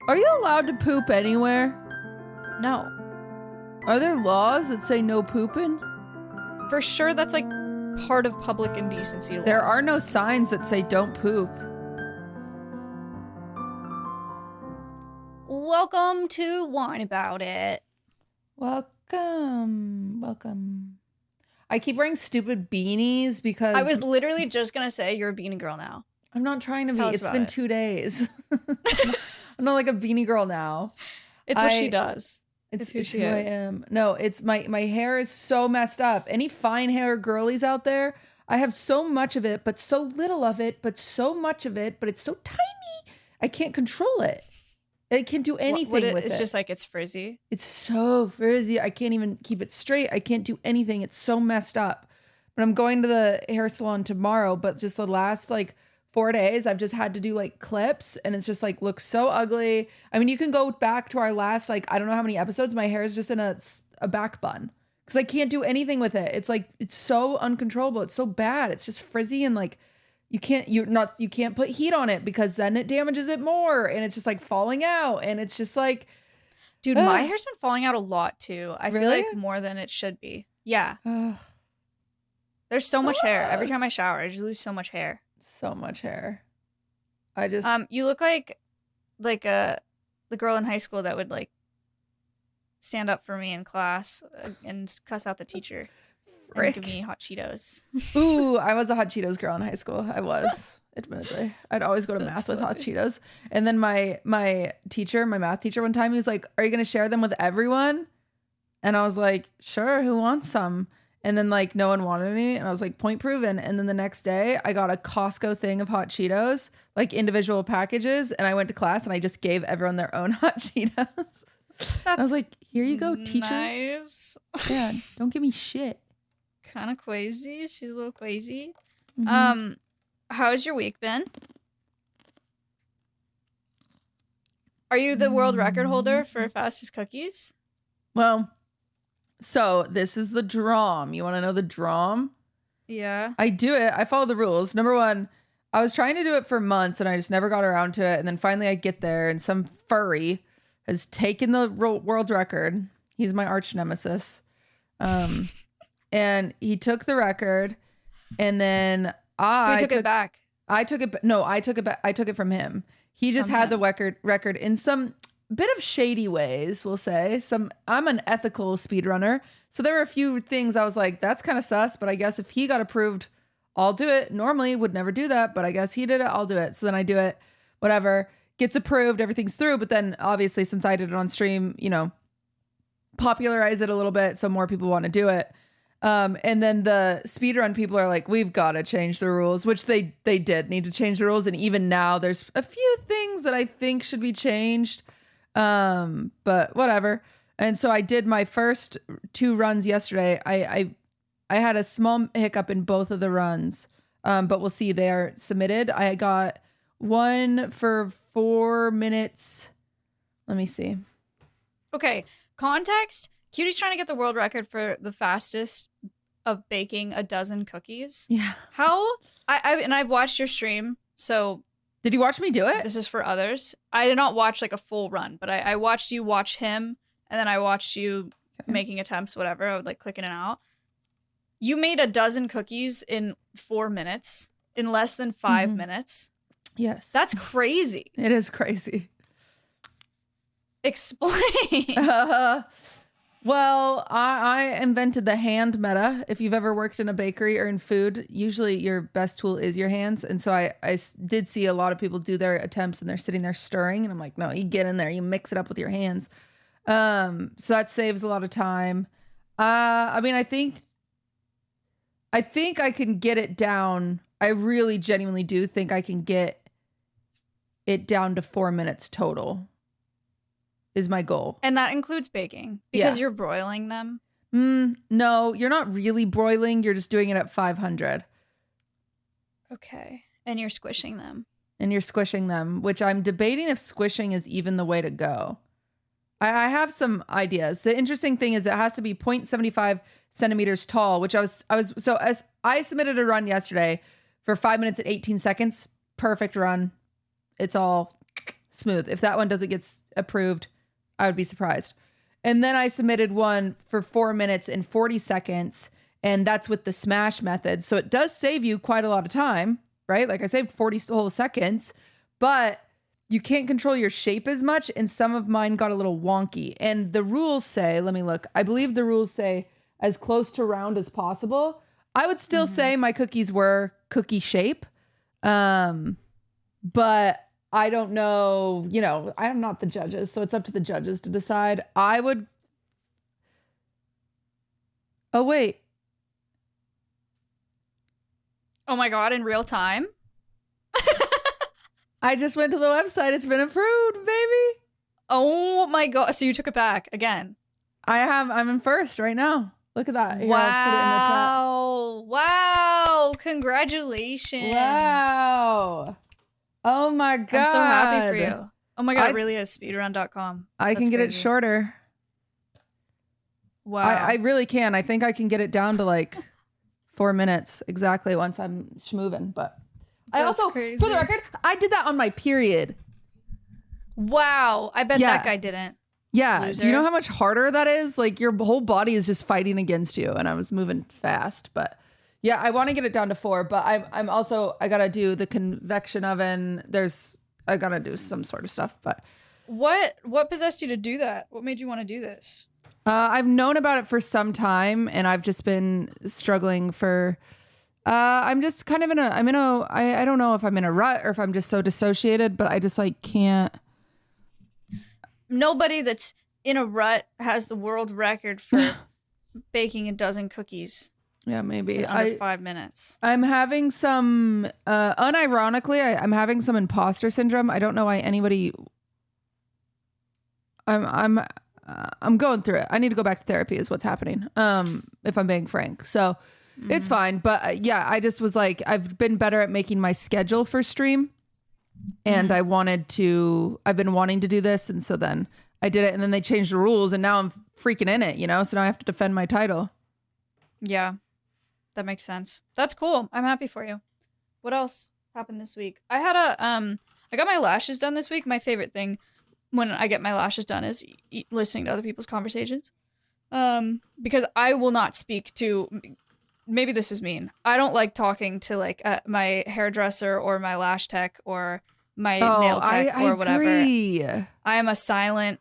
Are you allowed to poop anywhere? No. Are there laws that say no pooping? For sure, that's like part of public indecency laws. There are no signs that say don't poop. Welcome to Wine About It. Welcome. I keep wearing stupid beanies because... I was literally just going to say you're a beanie girl now. I'm not trying to be. Tell us It's about been it. 2 days. I'm not like a beanie girl now. It's what she does. It's who it's she who I is. am. No, it's my hair is so messed up. Any fine hair girlies out there, I have so much of it, but so little of it, but so much of it, but it's so tiny. I can't control it. I can't do anything with it. It's just like it's frizzy. It's so frizzy. I can't even keep it straight. I can't do anything. It's so messed up. But I'm going to the hair salon tomorrow, but just the last like 4 days, I've just had to do like clips and it's just like looks so ugly. I mean, you can go back to our last, like, I don't know how many episodes. My hair is just in a back bun because I can't do anything with it. It's like, it's so uncontrollable. It's so bad. It's just frizzy and like, you can't put heat on it because then it damages it more and it's just like falling out and it's just like, Dude, my hair's been falling out a lot too. I feel Really? like more than it should be. Yeah. ugh, There's so much hair. Every time I shower, I just lose so much hair. so much hair. I just, You look like the girl in high school that would like stand up for me in class and cuss out the teacher and give me hot Cheetos. ooh, I was a hot Cheetos girl in high school. I was, admittedly. I'd always go to That's math with hot funny. Cheetos. And then my math teacher one time, he was like, are you going to share them with everyone? And I was like, sure, who wants some? And then like no one wanted any. And I was like, point proven. And then the next day I got a Costco thing of hot Cheetos, like individual packages. And I went to class and I just gave everyone their own hot Cheetos. I was like, here you go, teacher. Nice. Yeah, don't give me shit. Kind of crazy. She's a little crazy. Mhm. How's your week been? Are you the world record holder for fastest cookies? Well, so this is the drum. You want to know the drum? Yeah. I do it. I follow the rules. Number one, I was trying to do it for months and I just never got around to it. And then finally I get there and some furry has taken the world record. He's my arch nemesis. And he took the record and then So we took it back. I took it. No, I took it back. I took it from him. He just From had him. the record in some bit of shady ways, we'll say. I'm an ethical speedrunner. So there were a few things I was like, that's kind of sus, but I guess if he got approved, I'll do it. Normally would never do that, but I guess he did it. I'll do it. So then I do it, whatever, gets approved, everything's through. But then obviously since I did it on stream, popularize it a little bit so more people want to do it. And then the speedrun people are like, we've got to change the rules, which they did need to change the rules. And even now there's a few things that I think should be changed. But whatever. And so I did my first 2 runs yesterday. I had a small hiccup in both of the runs. But we'll see. They are submitted. I got one for 4 minutes. Let me see. Okay. Context. Cutie's trying to get the world record for the fastest of baking a dozen cookies. Yeah. How? I've watched your stream, so Did you watch me do it? this is for others. I did not watch like a full run, but I watched you watch him, and then I watched you making attempts, whatever. I would like click in and out. You made a dozen cookies in 4 minutes, in less than 5 minutes. Yes. That's crazy. It is crazy. Explain. Well, I invented the hand meta. If you've ever worked in a bakery or in food, usually your best tool is your hands. And so I did see a lot of people do their attempts and they're sitting there stirring. And I'm like, no, you get in there, you mix it up with your hands. So that saves a lot of time. I mean, I think I can get it down. I really genuinely do think I can get it down to 4 minutes total is my goal. And that includes baking because Yeah. you're broiling them. No, you're not really broiling. You're just doing it at 500 Okay. And you're squishing them. and you're squishing them, which I'm debating if squishing is even the way to go. I have some ideas. The interesting thing is it has to be 0.75 centimeters tall, which as I submitted a run yesterday for 5 minutes and 18 seconds. Perfect run. It's all smooth. If that one doesn't get approved, I would be surprised. And then I submitted one for 4 minutes and 40 seconds. And that's with the smash method. So it does save you quite a lot of time, right? Like I saved 40 whole seconds, but you can't control your shape as much. And some of mine got a little wonky. And the rules say, let me look. I believe the rules say as close to round as possible. I would still say my cookies were cookie shape. But I don't know, you know, I'm not the judges, so it's up to the judges to decide. I would. Oh, wait. Oh my God, in real time? I just went to the website. It's been approved, baby. Oh my God. So you took it back again. I'm in first right now. Look at that. Here, wow. Wow. Congratulations. Wow. Oh my God. I'm so happy for you. Oh my God, it really is speedrun.com. I can get it shorter. Wow. I really can. I think I can get it down to like 4 minutes exactly once I'm schmoving. But I also, crazy. for the record, I did that on my period. Wow. I bet that guy didn't. Yeah. Loser. Do you know how much harder that is? Like your whole body is just fighting against you. And I was moving fast, but yeah, I want to get it down to 4, but I'm also, I got to do the convection oven. I got to do some sort of stuff, but. What possessed you to do that? What made you want to do this? I've known about it for some time and I've just been struggling for, I'm just kind of I don't know if I'm in a rut or if I'm just so dissociated, but I just like can't. Nobody that's in a rut has the world record for baking a dozen cookies. Yeah, maybe. In under 5 minutes. I'm having some, unironically, I'm having some imposter syndrome. I don't know why anybody. I'm going through it. I need to go back to therapy is what's happening. If I'm being frank. So it's fine. But yeah, I just was like, I've been better at making my schedule for stream. And I've been wanting to do this. And so then I did it and then they changed the rules and now I'm freaking in it, you know? So now I have to defend my title. Yeah, that makes sense. That's cool. I'm happy for you. What else happened this week? I got my lashes done this week. My favorite thing when I get my lashes done is listening to other people's conversations. Because I will not speak to, maybe this is mean. I don't like talking to like my hairdresser or my lash tech or my nail tech or whatever. Agree. I'm a silent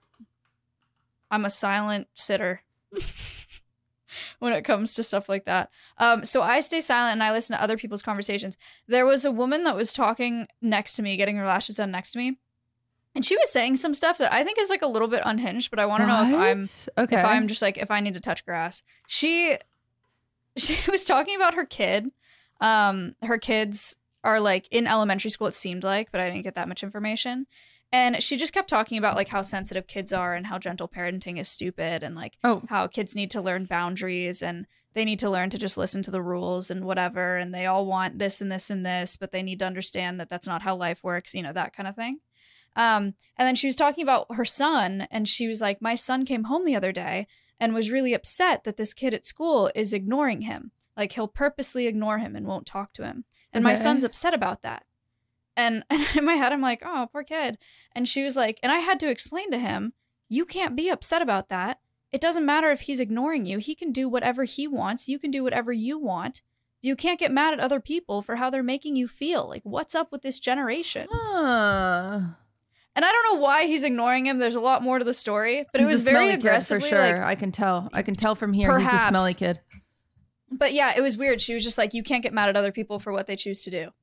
sitter when it comes to stuff like that. So I stay silent and I listen to other people's conversations. There was a woman that was talking next to me, getting her lashes done next to me. And she was saying some stuff that I think is like a little bit unhinged, but I want to know if I'm just like, if I need to touch grass. She was talking about her kid. Her kids are like in elementary school, it seemed like, but I didn't get that much information. And she just kept talking about like how sensitive kids are and how gentle parenting is stupid and like how kids need to learn boundaries and they need to learn to just listen to the rules and whatever. And they all want this and this and this, but they need to understand that that's not how life works, you know, that kind of thing. And then she was talking about her son and she was like, my son came home the other day and was really upset that this kid at school is ignoring him. Like he'll purposely ignore him and won't talk to him. And my son's upset about that. And in my head, I'm like, oh, poor kid. And she was like, and I had to explain to him, you can't be upset about that. It doesn't matter if he's ignoring you. He can do whatever he wants. You can do whatever you want. You can't get mad at other people for how they're making you feel. Like, what's up with this generation? And I don't know why he's ignoring him. There's a lot more to the story, but it was very aggressive for sure. Like, I can tell from here. He's a smelly kid. But yeah, it was weird. She was just like, you can't get mad at other people for what they choose to do.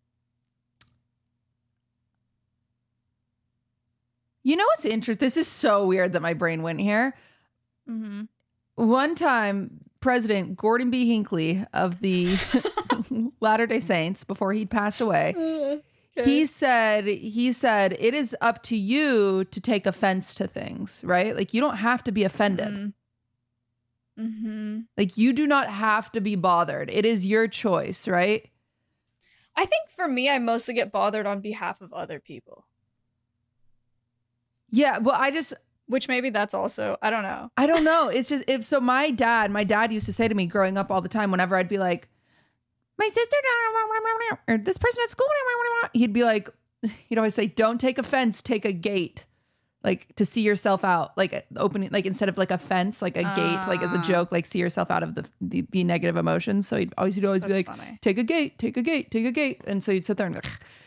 You know what's interesting? This is so weird that my brain went here. Mm-hmm. One time, President Gordon B. Hinckley of the Latter-day Saints, before he passed away, he said, it is up to you to take offense to things, right? Like, you don't have to be offended. Mm-hmm. Like, you do not have to be bothered. It is your choice, right? I think for me, I mostly get bothered on behalf of other people. Yeah, well, which maybe that's also, I don't know. I don't know. It's just, my dad used to say to me growing up all the time, whenever I'd be like, my sister, or this person at school, he'd be like, he'd always say, don't take offense, take a gate. Like to see yourself out, like opening, like instead of like a fence, like a gate, like as a joke, like see yourself out of the negative emotions. So he'd always be like, funny. take a gate, take a gate, take a gate. And so you'd sit there and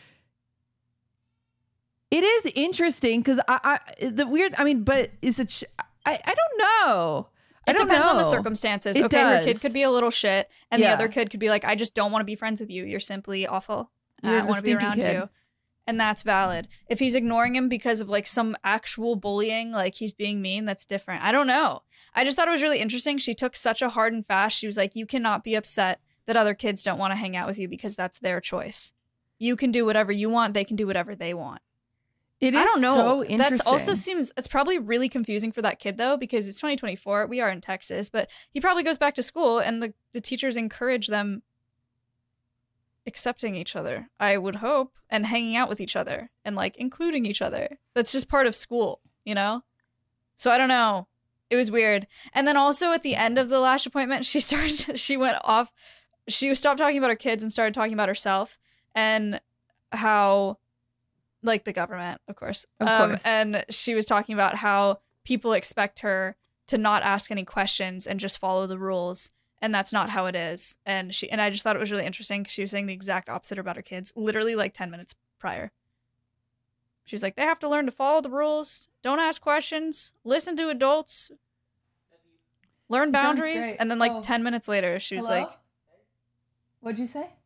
it is interesting because but is it, I don't know. It depends on the circumstances. It Your does. kid could be a little shit and the Yeah. other kid could be like, I just don't want to be friends with you. You're simply awful. I You're don't the want to be stinky around kid. you. And that's valid. If he's ignoring him because of like some actual bullying, like he's being mean, that's different. I don't know. I just thought it was really interesting. She took such a hard and fast. She was like, you cannot be upset that other kids don't want to hang out with you because that's their choice. You can do whatever you want. They can do whatever they want. It is I don't know. so interesting. That's also seems, it's probably really confusing for that kid though, because it's 2024. We are in Texas, but he probably goes back to school and the teachers encourage them accepting each other, I would hope, and hanging out with each other and like including each other. That's just part of school, you know? So I don't know. It was weird. And then also at the end of the lash appointment, she stopped talking about her kids and started talking about herself and how, like the government, of course. Of course. And she was talking about how people expect her to not ask any questions and just follow the rules. And that's not how it is. And I just thought it was really interesting because she was saying the exact opposite about her kids, literally like 10 minutes prior. She's like, they have to learn to follow the rules, don't ask questions, listen to adults, learn She sounds boundaries. great. And then like Oh. 10 minutes later, she was Hello? like, What'd you say?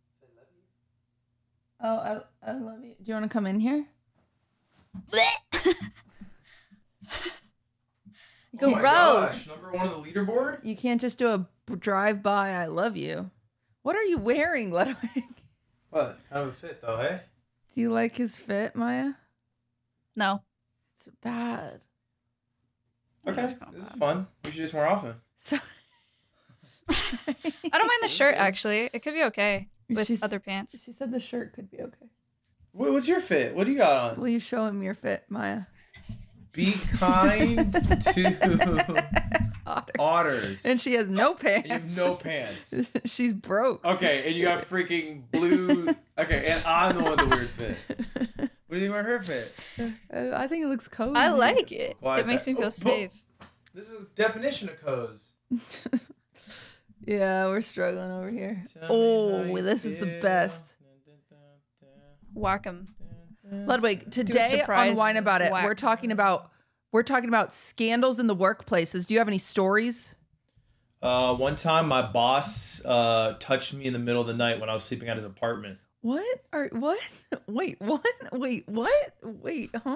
Oh, I love you. Do you want to come in here? Oh my gross. gosh, number one on the leaderboard? You can't just do a drive-by I love you. What are you wearing, Ludwig? What? Kind of a fit though, hey? Do you like his fit, Maya? no. It's bad. Okay, That's kinda this is bad. fun. We should do this more often. So I don't mind the shirt, actually. It could be okay with She's- other pants. She said the shirt could be okay. What's your fit? What do you got on? Will you show him your fit, Maya? Be kind to otters. And she has no pants. And you have no pants. She's broke. Okay, and you got freaking blue. Okay, and I'm the one with the weird fit. What do you think about her fit? I think it looks cozy. I like it. Quiet It makes me back. feel Oh, safe. This is the definition of cozy. Yeah, we're struggling over here. Tell me how Oh, you this is the feel. best. Whack 'em. Ludwig, today on surprise Wine About It, whack. we're talking about scandals in the workplaces. Do you have any stories? One time my boss touched me in the middle of the night when I was sleeping at his apartment. What? Wait, what? Wait, what? Wait, huh?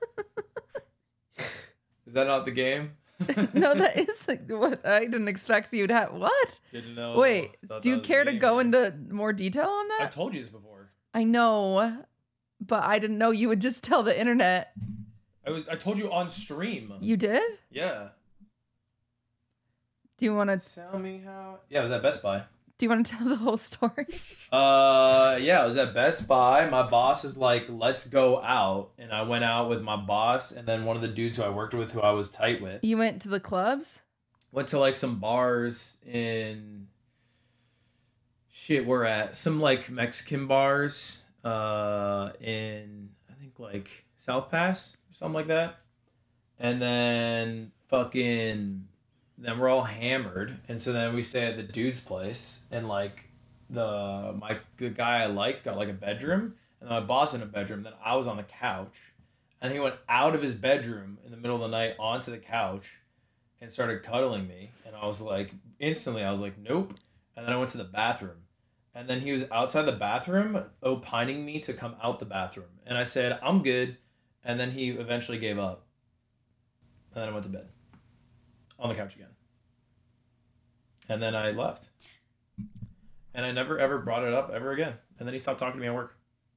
Is that not the game? No, that is like, what I didn't expect you to have. What? Didn't know. Wait, Thought do that you was the care to game, go man. into more detail on I that? told you this before. I know, but I didn't know you would just tell the internet. I told you on stream. You did? Yeah. Do you want to? Tell me how. Yeah, I was at Best Buy. Do you want to tell the whole story? Yeah, I was at Best Buy. My boss was like, "Let's go out," and I went out with my boss and then one of the dudes who I worked with, who I was tight with. You went to the clubs? Went to like some bars in. Shit, we're at some like Mexican bars. In I think like South Pass or something like that, and then then we're all hammered, and so then we stay at the dude's place, and like the guy I liked got like a bedroom, and then my boss in a bedroom. Then I was on the couch, and he went out of his bedroom in the middle of the night onto the couch, and started cuddling me, and I was like, instantly, I was like, nope, and then I went to the bathroom, and then he was outside the bathroom opining me to come out the bathroom, and I said, I'm good, and then he eventually gave up, and then I went to bed. On the couch again. And then I left. And I never ever brought it up ever again. And then he stopped talking to me at work.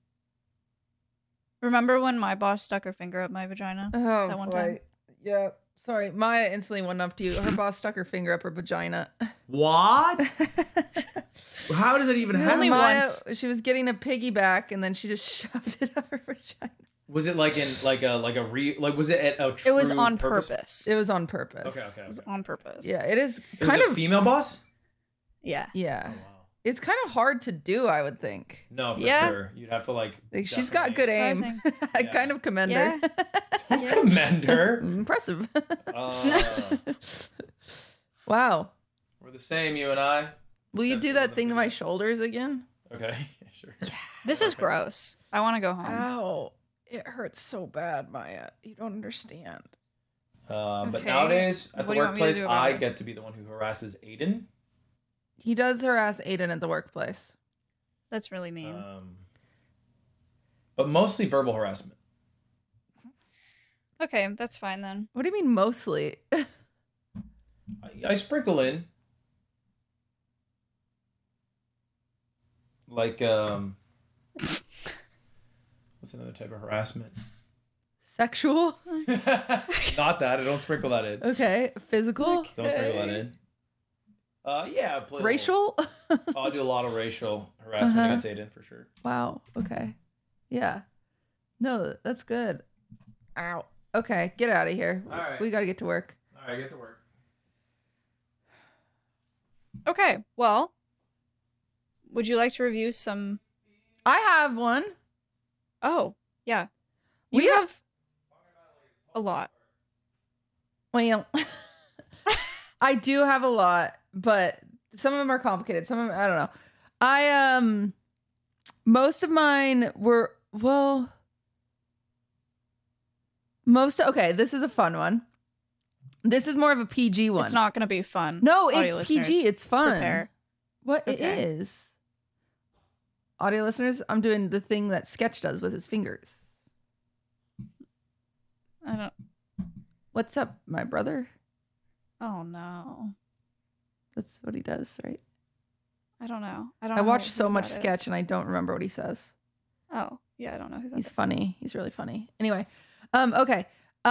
Remember when my boss stuck her finger up my vagina? Oh, That one boy. time? Yeah. Sorry, Maya instantly went up to you. Her boss stuck her finger up her vagina. What? How does that even Because Only Maya, once. she was getting a piggyback, and then she just shoved it up her vagina. Was it like in was it at a true It was on purpose? purpose. It was on purpose. Okay. It was on purpose. Yeah, it is It was kind a of. female boss? Yeah. Yeah. Oh, wow. It's kind of hard to do, I would think. No, for Yeah. sure. You'd have to like She's got good aim. Surprising. I Yeah. kind of commend her. Yeah. commend her. Impressive. Uh, Wow. we're the same, you and I. Will you Except do it that wasn't thing to for my you. shoulders again? Okay, sure. This is gross. I want to go home. Ow. It hurts so bad, Maya. You don't understand. But Okay. nowadays at What the do you want me to workplace, do about I it? get to be the one who harasses Aiden. He does harass Aiden at the workplace. That's really mean. But mostly verbal harassment. Okay, that's fine then. What do you mean mostly? I sprinkle in like what's another type of harassment? Sexual? Not that. I don't sprinkle that in. Okay. Physical? Don't sprinkle that in. Yeah, I play a little- Racial? I'll do a lot of racial harassment Uh-huh. against Aiden for sure. Wow. Okay. Yeah. No, that's good. Ow. Okay. Get out of here. All right. We got to get to work. All right, get to work. Okay, well, would you like to review some? I have one. Oh, yeah. We You have a lot. Well, I do have a lot, but some of them are complicated. Some of them, I don't know. Most of mine were, okay, this is a fun one. This is more of a PG one. It's not going to be fun. No, Audio it's PG. listeners, It's fun. Prepare. What it Okay. is. Audio listeners, I'm doing the thing that Sketch does with his fingers. I don't. What's up, my brother? Oh no. That's what he does, right? I don't know. I don't. I know watch who so much that Sketch is. and I don't remember what he says. Oh yeah, I don't know who that He's is. funny. He's really funny. Anyway, okay.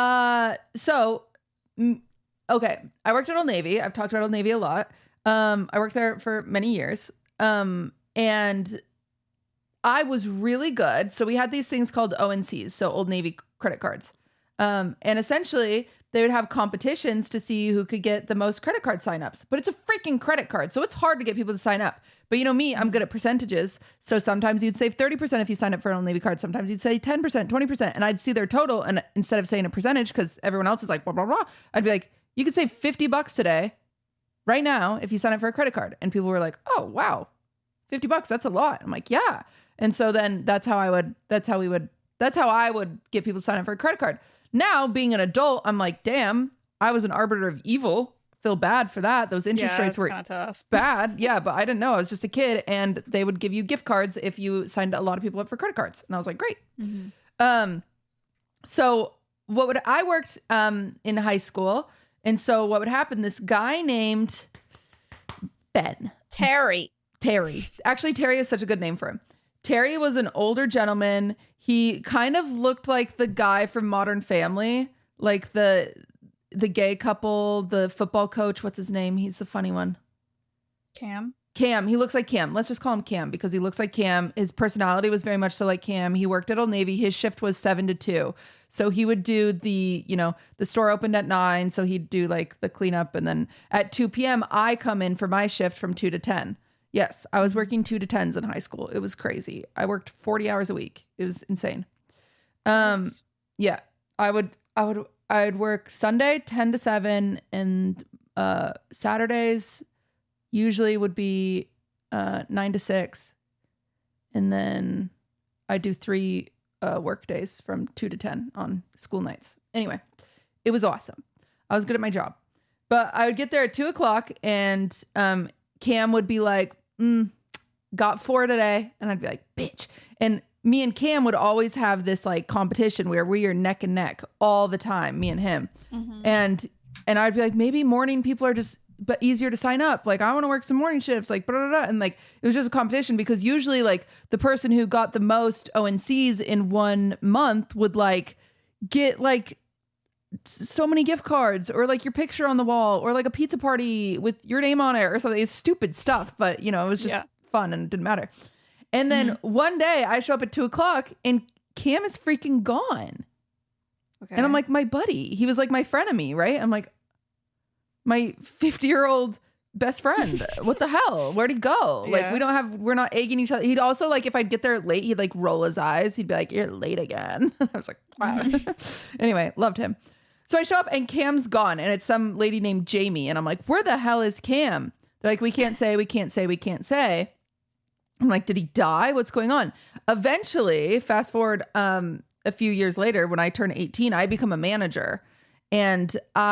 Okay. I worked at Old Navy. I've talked about Old Navy a lot. I worked there for many years. And I was really good. So we had these things called ONCs, so Old Navy credit cards. And essentially they would have competitions to see who could get the most credit card signups. But it's a freaking credit card, so it's hard to get people to sign up. But you know me, I'm good at percentages. So sometimes you'd save 30% if you sign up for an Old Navy card. Sometimes you'd say 10%, 20%. And I'd see their total. And instead of saying a percentage, because everyone else is like, blah, blah, blah, I'd be like, you could save $50 today, right now, if you sign up for a credit card. And people were like, oh, wow, $50, that's a lot. I'm like, yeah. And so then that's how I would get people to sign up for a credit card. Now, being an adult, I'm like, damn, I was an arbiter of evil. Feel bad for that. Those interest rates were kind of tough. bad. Yeah, but I didn't know. I was just a kid, and they would give you gift cards if you signed a lot of people up for credit cards. And I was like, great. Mm-hmm. So I worked in high school, and so what would happen? This guy named Terry. Actually, Terry is such a good name for him. Terry was an older gentleman. He kind of looked like the guy from Modern Family, like the gay couple, the football coach. What's his name? He's the funny one. Cam. He looks like Cam. Let's just call him Cam because he looks like Cam. His personality was very much so like Cam. He worked at Old Navy. His shift was 7 to 2. So he would do the store opened at 9. So he'd do like the cleanup. And then at 2 p.m., I come in for my shift from 2 to 10. Yes, I was working 2 to 10s in high school. It was crazy. I worked 40 hours a week. It was insane. Nice. Yeah, I'd work Sunday 10 to 7 and Saturdays usually would be 9 to 6. And then I do 3 work days from 2 to 10 on school nights. Anyway, it was awesome. I was good at my job. But I would get there at 2 o'clock and Cam would be like, got 4 today. And I'd be like, bitch. And me and Cam would always have this like competition where we are neck and neck all the time, me and him. Mm-hmm. And I'd be like, maybe morning people are just but easier to sign up. Like, I want to work some morning shifts, like, blah, blah, blah. And like, it was just a competition because usually like the person who got the most ONCs in 1 month would like get like so many gift cards or like your picture on the wall or like a pizza party with your name on it or something. It's stupid stuff, but you know, it was just fun and it didn't matter. And then one day I show up at 2 o'clock and Cam is freaking gone. Okay. And I'm like, my buddy, he was like my frenemy, right? I'm like, my 50-year-old best friend. What the hell? Where'd he go? Like, Yeah. we're not egging each other. He'd also, like, if I'd get there late, he'd like roll his eyes. He'd be like, you're late again. I was like, wow. Anyway, loved him. So I show up and Cam's gone, and it's some lady named Jamie. And I'm like, where the hell is Cam? They're like, we can't say. I'm like, did he die? What's going on? Eventually, fast forward a few years later, when I turn 18, I become a manager. And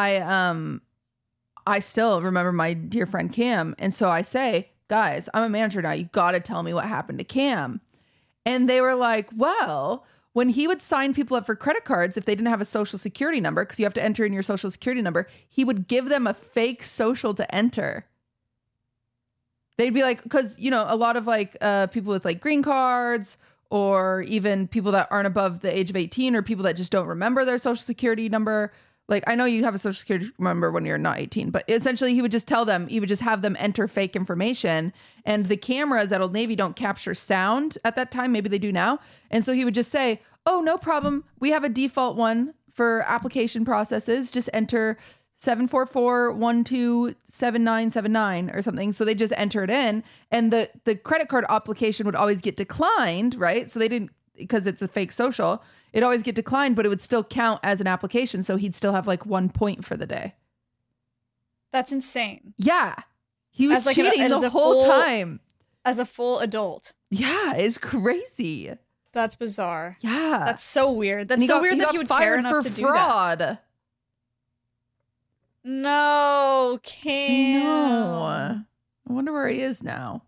I still remember my dear friend Cam. And so I say, guys, I'm a manager now. You got to tell me what happened to Cam. And they were like, well, when he would sign people up for credit cards, if they didn't have a social security number, because you have to enter in your social security number, he would give them a fake social to enter. They'd be like, because, you know, a lot of like people with like green cards, or even people that aren't above the age of 18, or people that just don't remember their social security number. Like, I know you have a social security number when you're not 18, but essentially he would just tell them, he would just have them enter fake information. And the cameras at Old Navy don't capture sound at that time. Maybe they do now. And so he would just say, oh, no problem. We have a default one for application processes. Just enter 744127979 or something. So they just enter it in, and the credit card application would always get declined, right? So they didn't, because it's a fake social, it'd always get declined, but it would still count as an application. So he'd still have like 1 point for the day. That's insane. Yeah. He was As like cheating the whole time. As a full adult. Yeah. It's crazy. That's bizarre. Yeah. That's so weird. That's And so weird that got he would fired care enough for to do fraud. that. No, Cam. No. I wonder where he is now.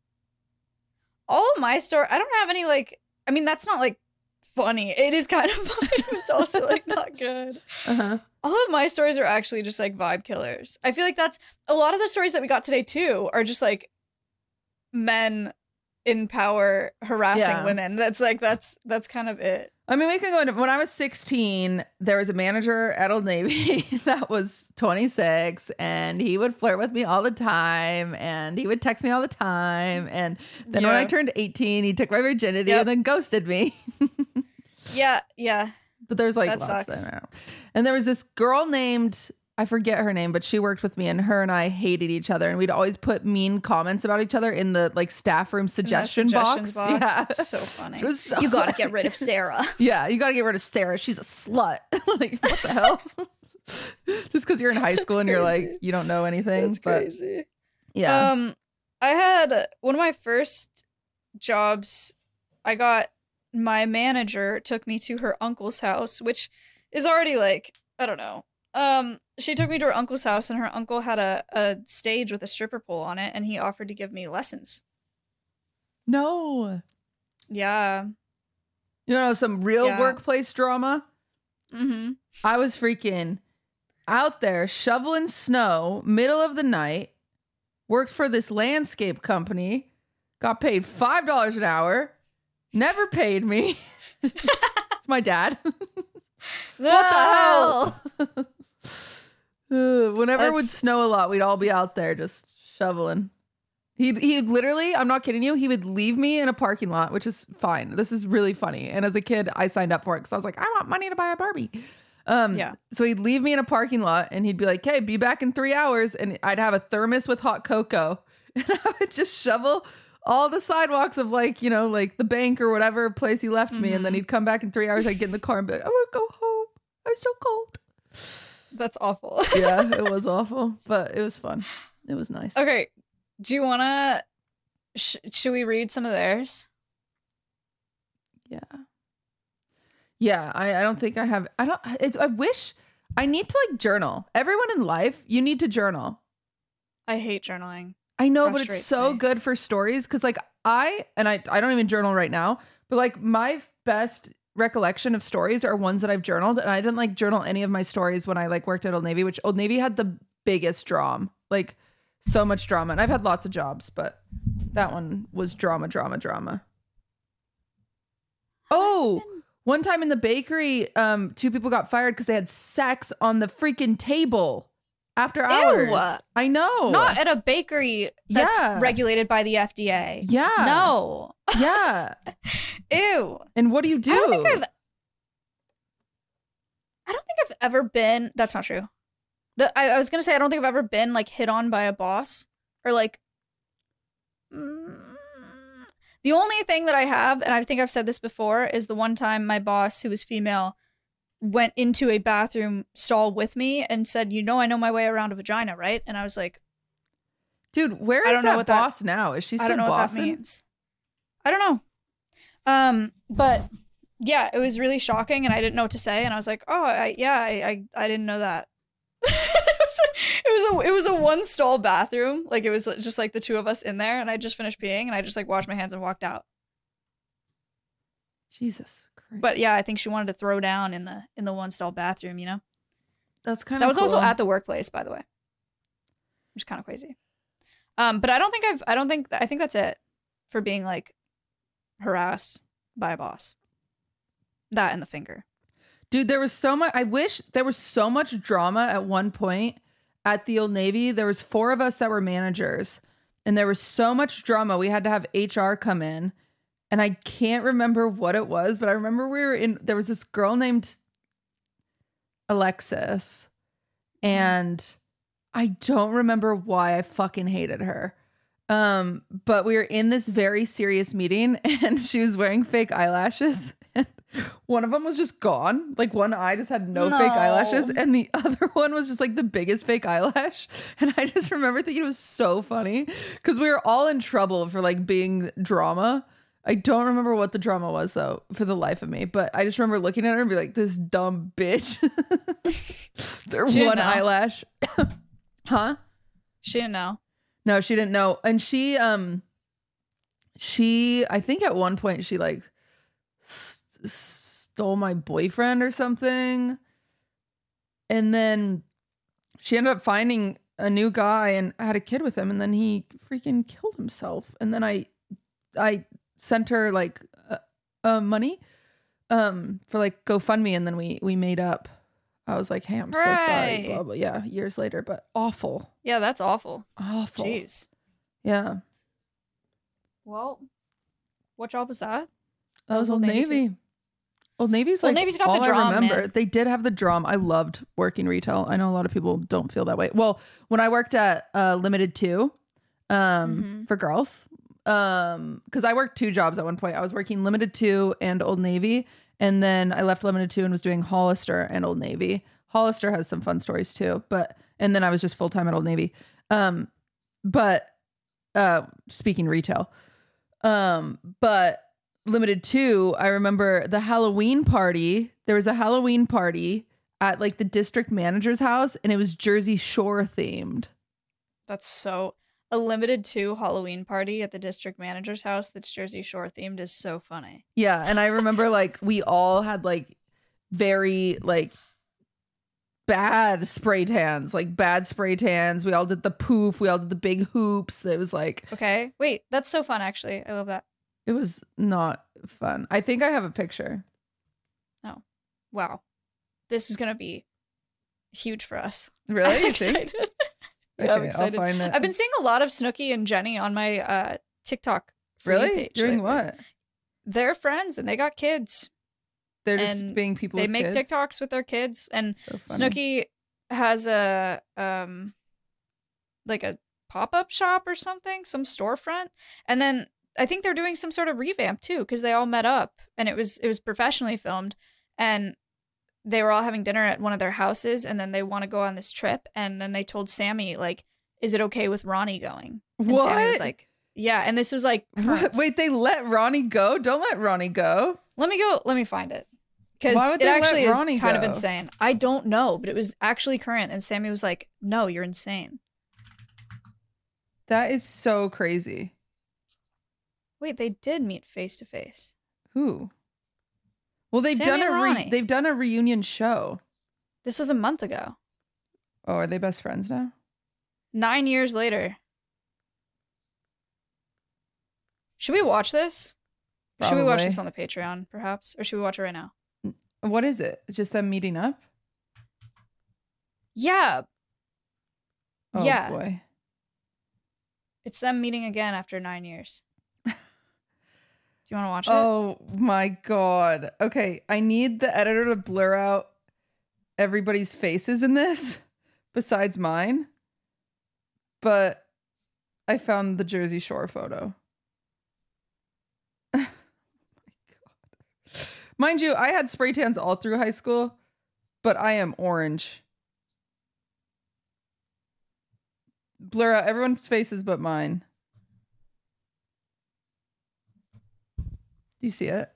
All of my story, I don't have any like, I mean, that's not like funny. It is kind of funny, but it's also like not good. Uh-huh. All of my stories are actually just like vibe killers. I feel like that's a lot of the stories that we got today too are just like men in power harassing women. That's like that's kind of it. I mean, we can go into, when I was 16, there was a manager at Old Navy that was 26, and he would flirt with me all the time, and he would text me all the time. And then when I turned 18, he took my virginity and then ghosted me. Yeah. But there's like That lots sucks. there now. And there was this girl named, I forget her name, but she worked with me, and her and I hated each other, and we'd always put mean comments about each other in the like staff room suggestion box. Yeah. So funny. It was so You gotta get rid of Sarah. Yeah, you got to get rid of Sarah. She's a slut. Like, what the hell? Just because you're in high school and you're like, you don't know anything. That's but crazy. yeah. I had one of my first jobs. My manager took me to her uncle's house, which is already like, I don't know. She took me to her uncle's house, and her uncle had a stage with a stripper pole on it, and he offered to give me lessons. No. Yeah. You know, some real Yeah. workplace drama. Mm-hmm. I was freaking out there shoveling snow, middle of the night, worked for this landscape company, got paid $5 an hour, never paid me. It's my dad. What the hell? Whenever it would snow a lot, we'd all be out there just shoveling. He literally, I'm not kidding you, he would leave me in a parking lot, which is fine. This is really funny. And as a kid, I signed up for it because I was like, I want money to buy a Barbie. Yeah. So he'd leave me in a parking lot, and he'd be like, hey, be back in 3 hours. And I'd have a thermos with hot cocoa. And I would just shovel all the sidewalks of like, you know, like the bank or whatever place he left me. And then he'd come back in 3 hours. I'd get in the car and be like, I want to go home. I'm so cold. That's awful. Yeah, it was awful, but it was fun. It was nice. Okay. Do you want to... should we read some of theirs? Yeah. Yeah, I don't think I have... I wish... I need to like journal. Everyone in life, you need to journal. I hate journaling. I know, but it's Frustrates so me. good for stories because like I don't even journal right now, but like my best recollection of stories are ones that I've journaled, and I didn't like journal any of my stories when I like worked at Old Navy, which Old Navy had the biggest drama, like so much drama. And I've had lots of jobs, but that one was drama. Oh, one time in the bakery, 2 people got fired because they had sex on the freaking table after hours. Ew. I know. Not at a bakery that's Yeah. regulated by the FDA. Yeah. No. Yeah. Ew. And what do you do? I don't think I've ever been. That's not true. I was gonna say I don't think I've ever been like hit on by a boss. or like the only thing that I have, and I think I've said this before, is the one time my boss, who was female, went into a bathroom stall with me and said, I know my way around a vagina, right? And I was like, dude, where is that boss now? Is she still I don't know bossing? what that means. I don't know. But yeah, it was really shocking and I didn't know what to say. And I was like, oh, I didn't know that. It was a one stall bathroom. Like it was just like the two of us in there, and I just finished peeing and I just like washed my hands and walked out. Jesus Christ. But yeah, I think she wanted to throw down in the one stall bathroom, That's kind of That was cool. also at the workplace, by the way. Which is kind of crazy. But I think that's it for being like harassed by a boss. That and the finger. Dude, there was so much. I wish there was so much drama at one point at the Old Navy. There was 4 of us that were managers, and there was so much drama. We had to have HR come in, and I can't remember what it was, but I remember there was this girl named Alexis, and I don't remember why I fucking hated her. But we were in this very serious meeting, and she was wearing fake eyelashes. One of them was just gone. Like one eye just had no fake eyelashes, and the other one was just like the biggest fake eyelash. And I just remember thinking it was so funny because we were all in trouble for like being drama. I don't remember what the drama was though, for the life of me. But I just remember looking at her and be like, "This dumb bitch." Their one eyelash. Huh? She didn't know. No, she didn't know. And she I think at one point she like stole my boyfriend or something, and then she ended up finding a new guy and had a kid with him, and then he freaking killed himself. And then I sent her like money for like GoFundMe, and then we made up. I was like, hey, I'm so sorry, blah blah. Yeah, years later. But awful. Yeah, that's awful. Jeez. Yeah. Well, what job was that? That was Old Navy. Old Navy's like Old Navy's got all the drum, I remember. man. They did have the drum. I loved working retail. I know a lot of people don't feel that way. Well, when I worked at Limited 2 for girls, because I worked 2 jobs at one point. I was working Limited 2 and Old Navy, and then I left Limited 2 and was doing Hollister and Old Navy. Hollister has some fun stories too, and then I was just full time at Old Navy. But speaking retail, but Limited 2, I remember the Halloween party. There was a Halloween party at like the district manager's house, and it was Jersey Shore themed. That's so... A Limited 2 Halloween party at the district manager's house that's Jersey Shore themed is so funny. Yeah, and I remember like we all had like very like bad spray tans. We all did the poof. We all did the big hoops. It was like... Okay. Wait, that's so fun, actually. I love that. It was not fun. I think I have a picture. Oh, wow. This is going to be huge for us. Really? I'm You excited. think? Yeah, I'm Okay, excited. I'll find it. I've been seeing a lot of Snooki and Jenny on my TikTok. For You Really? page Doing lately. what? They're friends and they got kids. They're just And being people They with make kids? TikToks with their kids. And So funny. Snooki has a like a pop-up shop or something, some storefront. And then I think they're doing some sort of revamp too, because they all met up and it was professionally filmed, and they were all having dinner at one of their houses, and then they want to go on this trip, and then they told Sammy, like, is it okay with Ronnie going? And What? Sammy was like, yeah. And this was like What? Wait, they let Ronnie go? Don't let Ronnie go. Let me find it. Because Why would it they let actually is Ronnie kind of go? insane. I don't know, but it was actually current. And Sammy was like, no, you're insane. That is so crazy. Wait, they did meet face to face. Who? Well, they've Sammy done and Ronnie. they've done a reunion show. This was a month ago. Oh, are they best friends now? 9 years later. Should we watch this? Should we watch Probably. this on the Patreon, perhaps? Or should we watch it right now? What is it? It's just them meeting up? Yeah. Oh Yeah. boy. It's them meeting again after 9 years. Do you want to watch it? Oh my god. Okay, I need the editor to blur out everybody's faces in this besides mine. But I found the Jersey Shore photo. Oh my God. Mind you, I had spray tans all through high school, but I am orange. Blur out everyone's faces but mine. Do you see it?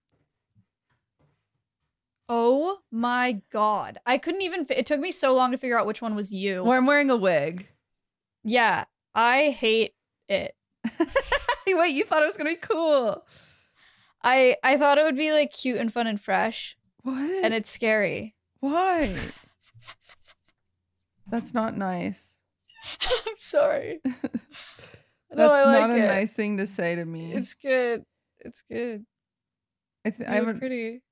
Oh my God. I couldn't even, it took me so long to figure out which one was you. Well, I'm wearing a wig. Yeah, I hate it. Wait, you thought it was gonna be cool. I thought it would be like cute and fun and fresh. What? And it's scary. Why? That's not nice. I'm sorry. That's No, I not like a it. nice thing to say to me. It's good. It's good. I'm pretty.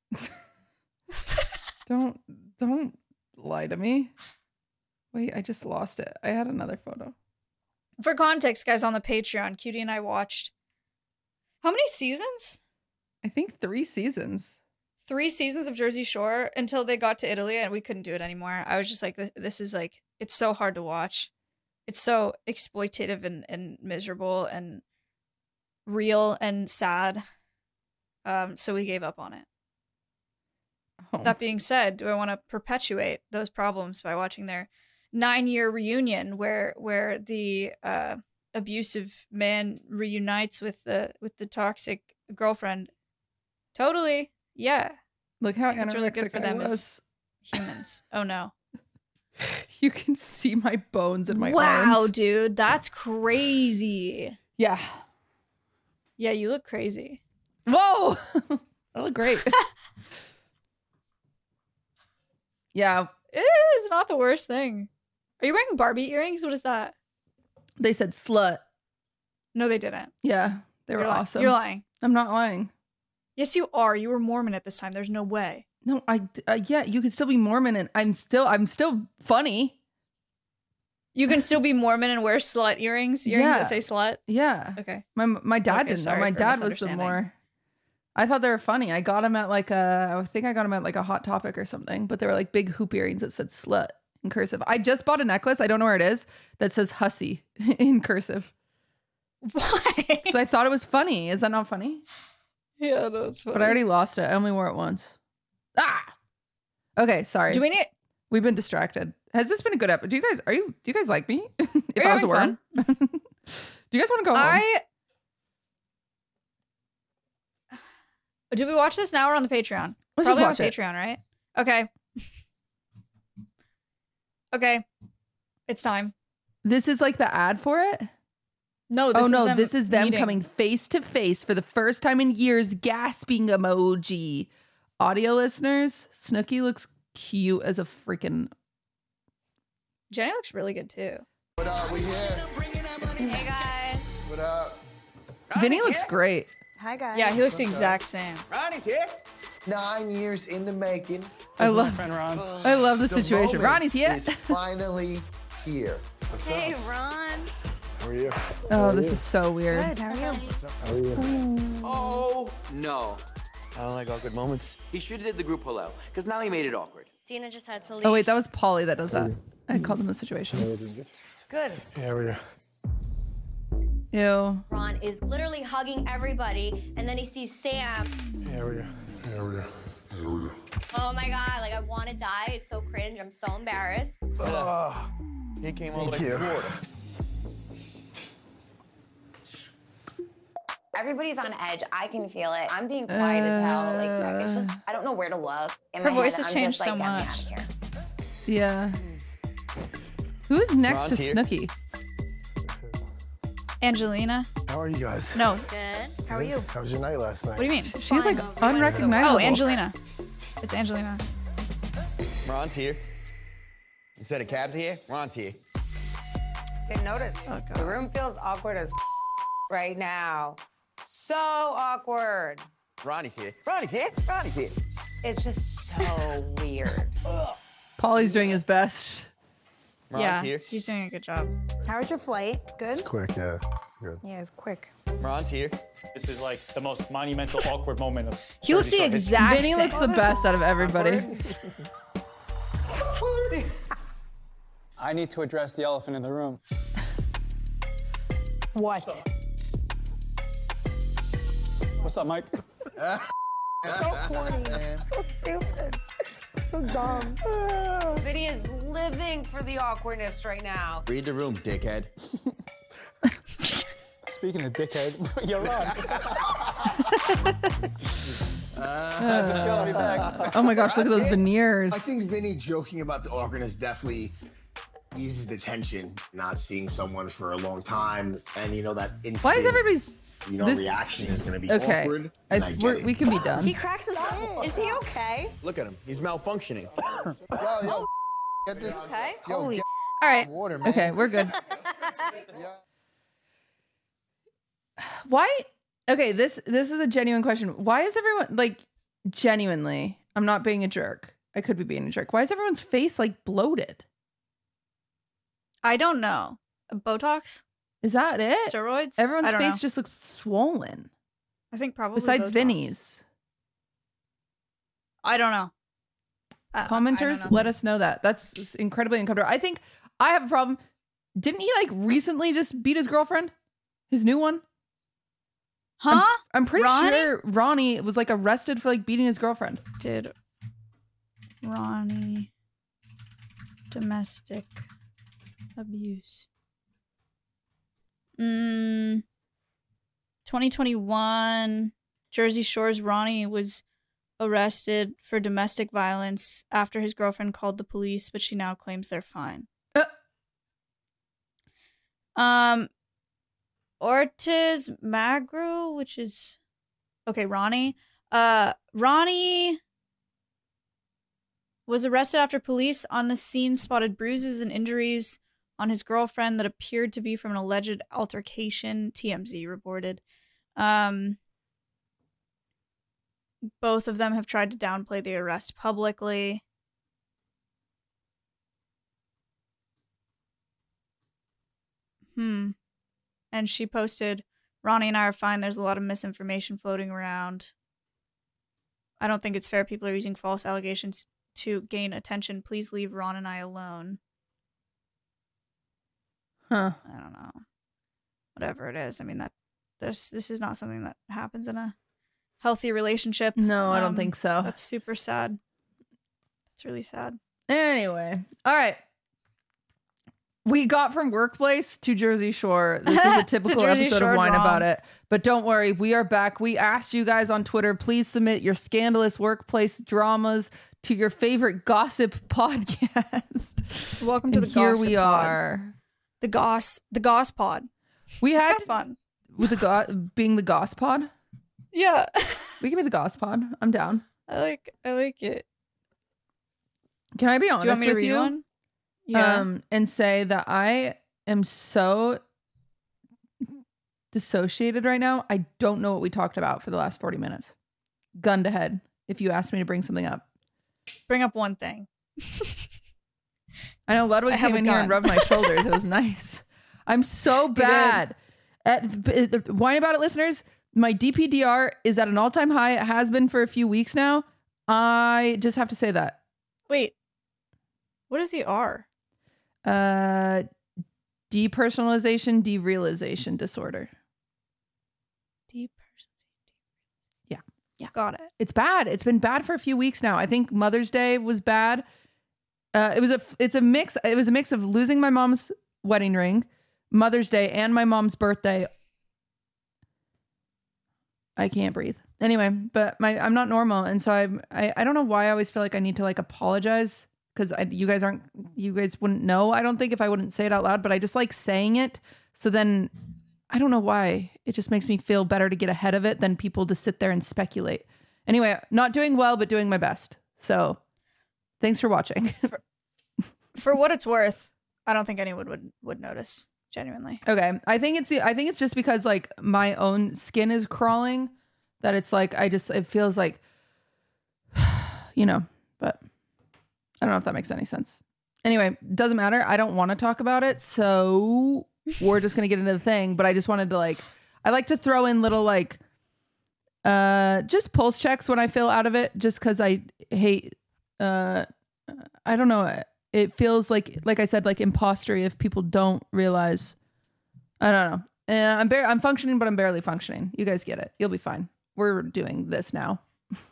Don't lie to me. Wait, I just lost it. I had another photo. For context, guys, on the Patreon, Cutie and I watched how many seasons? I think 3 seasons. 3 seasons of Jersey Shore until they got to Italy and we couldn't do it anymore. I was just like, this is like, it's so hard to watch. It's so exploitative and miserable and real and sad. So we gave up on it. Oh. That being said, do I want to perpetuate those problems by watching their 9-year reunion where the abusive man reunites with the toxic girlfriend? Totally. Yeah. Look how It's really good anorexic for I them was. as humans. Oh no. You can see my bones in my Wow, arms. dude, that's crazy. Yeah. Yeah, you look crazy. Whoa. I look great. Yeah. It is not the worst thing. Are you wearing Barbie earrings? What is that? They said slut. No, they didn't. Yeah. They were You're lying. awesome. You're lying. I'm not lying. Yes, you are. You were Mormon at this time. There's no way. No, yeah, you could still be Mormon and I'm still funny. You can still be Mormon and wear slut earrings Yeah. that say slut. Yeah. Okay. My dad Okay, didn't know. sorry My for dad was the misunderstanding. more. I thought they were funny. I got them at I think I got them at like a Hot Topic or something, but they were like big hoop earrings that said slut in cursive. I just bought a necklace. I don't know where it is that says hussy in cursive. Why? So I thought it was funny. Is that not funny? Yeah, no, it's funny. But I already lost it. I only wore it once. Ah. Okay, sorry. Do we need? We've been distracted. Has this been a good episode? Do you guys like me? If We're I was a having worm? Do you guys want to go home? Did we watch this now or on the Patreon? Let's Probably on just watch it. Patreon, right? Okay. Okay. It's time. This is like the ad for it? No, this This is them meeting. coming face to face for the first time in years, gasping emoji. Audio listeners, Snooki looks cute as a freaking. Jenny looks really good too. What up? We here. Hey guys. What up? Vinny looks great. Hi guys. Yeah, he looks the exact same. 9 years in the making. I love the The situation. moment Ronnie's here. is finally here. Hey Ron. How are you? Oh, this is so weird. Good. How are you? How are you? Oh, no. I don't like awkward moments. He should have did the group hello, because now he made it awkward. Dina just had to leave. Oh wait, that was Polly that does that. I called him the situation. Good. Yeah, how are you? Ew. Ron is literally hugging everybody, and then he sees Sam. Yeah, how are you? Yeah, how are you? Oh my god, like I want to die. It's so cringe. I'm so embarrassed. He came all the way Thank you. from Florida. Everybody's on edge. I can feel it. I'm being quiet as hell. Like it's just I don't know where to look. In Her my voice head, has I'm changed just like, so get me much. out of here. Yeah. Who's next Ron's to here. Snooki? Angelina? How are you guys? No. Good. How are you? How was your night last night? What do you mean? She's like Fine. unrecognizable. Oh, Angelina. It's Angelina. Ron's here. You said a cab's here? Ron's here. Didn't notice. Oh, God. The room feels awkward as right now. So awkward. Ronnie's here. Ronnie's here. Ronnie's here. It's just so weird. Polly's doing his best. Ron's Yeah, here. he's doing a good job. How was your flight? Good? Quick, yeah. It's good. Yeah, it's quick. Ron's here. This is like the most monumental, awkward moment of. He looks the Jersey Shore history. exact Vinny same. looks the best out of everybody. I need to address the elephant in the room. What? What's up, Mike? So corny. So stupid. So dumb. Vinny is living for the awkwardness right now. Read the room, dickhead. Speaking of dickhead, you're on. Oh my gosh, look at those veneers. I think Vinny joking about the awkwardness definitely eases the tension, not seeing someone for a long time, and that instant, Why is everybody's reaction is going to be awkward. And I get it. We can be done. He cracks himself. Is he okay? Look at him. He's malfunctioning. Yo, get this. Okay. Yo, get All right. water, man. Okay, we're good. Why? Okay, this is a genuine question. Why is everyone genuinely? I'm not being a jerk. I could be being a jerk. Why is everyone's face bloated? I don't know. Botox? Is that it? Steroids? Everyone's I don't face know. just looks swollen. I think probably Besides Botox. Vinny's. I don't know. Commenters, let us know that. That's incredibly uncomfortable. I think I have a problem. Didn't he recently just beat his girlfriend? His new one? Huh? I'm pretty Ronnie? sure Ronnie was arrested for beating his girlfriend. Did Ronnie domestic abuse? 2021 Jersey Shore's Ronnie was arrested for domestic violence after his girlfriend called the police, but she now claims they're fine. Ortiz Magro, which is Ronnie. Ronnie was arrested after police on the scene spotted bruises and injuries on his girlfriend that appeared to be from an alleged altercation, TMZ reported. Both of them have tried to downplay the arrest publicly. And she posted, Ronnie and I are fine. There's a lot of misinformation floating around. I don't think it's fair. People are using false allegations to gain attention. Please leave Ron and I alone. Huh. I don't know. Whatever it is. I mean, this is not something that happens in a healthy relationship. No, I don't think so. That's super sad. It's really sad. Anyway. All right. We got from workplace to Jersey Shore. This is a typical episode of Wine About It. But don't worry, we are back. We asked you guys on Twitter, please submit your scandalous workplace dramas to your favorite gossip podcast. Welcome to the here gossip we pod. are. The Goss pod. We It's had kinda fun. with the being the Goss pod. Yeah. We can be the Goss pod. I'm down. I like it. Can I be honest Do you want me to with read you? one? Yeah. And say that I am so dissociated right now. I don't know what we talked about for the last 40 minutes. Gun to head. If you asked me to bring something up. Bring up one thing. I know Ludwig came in here and rubbed my shoulders. It was nice. I'm so bad at Wine About It, listeners. My DPDR is at an all-time high. It has been for a few weeks now. I just have to say that. Wait. What is the R? Depersonalization, derealization disorder. Yeah. Got it. It's bad. It's been bad for a few weeks now. I think Mother's Day was bad. It's a mix. It was a mix of losing my mom's wedding ring, Mother's Day, and my mom's birthday. I can't breathe. Anyway, but I'm not normal, and so I don't know why I always feel like I need to apologize because you guys wouldn't know. I don't think if I wouldn't say it out loud, but I just like saying it. So then I don't know why it just makes me feel better to get ahead of it than people to sit there and speculate. Anyway, not doing well, but doing my best. So thanks for watching. For what it's worth, I don't think anyone would notice. Genuinely. Okay. I think it's just because my own skin is crawling that it's it feels like, but I don't know if that makes any sense. Anyway, doesn't matter. I don't want to talk about it. So we're just going to get into the thing, but I just wanted to I like to throw in little just pulse checks when I feel out of it, just cause I hate, I don't know. It feels like I said, impostery if people don't realize. I don't know. I'm functioning, but I'm barely functioning. You guys get it. You'll be fine. We're doing this now.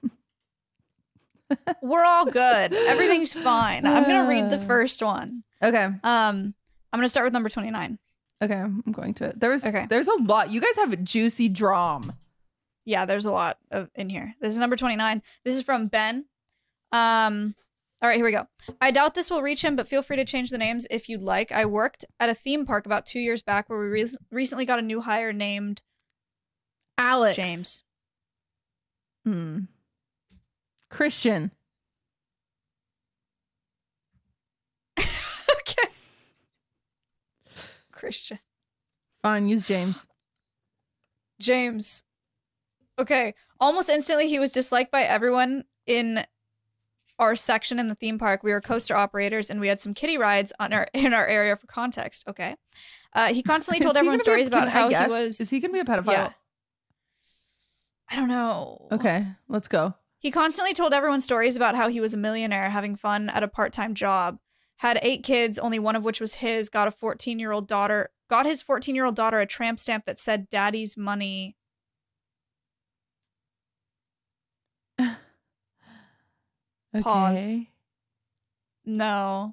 We're all good. Everything's fine. I'm gonna read the first one. Okay. I'm gonna start with number 29. Okay, I'm going to it. There's a lot. You guys have a juicy drum. Yeah, there's a lot in here. This is number 29. This is from Ben. All right, here we go. I doubt this will reach him, but feel free to change the names if you'd like. I worked at a theme park about 2 years back where we recently got a new hire named Alex. James. Christian. Okay. Christian. Fine, use James. James. Okay. Almost instantly, he was disliked by everyone in our section in the theme park. We were coaster operators, and we had some kiddie rides in our area for context. Okay. He constantly told everyone stories about how he was. Is he going to be a pedophile? Yeah. I don't know. Okay, let's go. He constantly told everyone stories about how he was a millionaire having fun at a part-time job, had 8 kids, only one of which was his, got his 14-year-old daughter a tramp stamp that said daddy's money. Okay. Pause. No.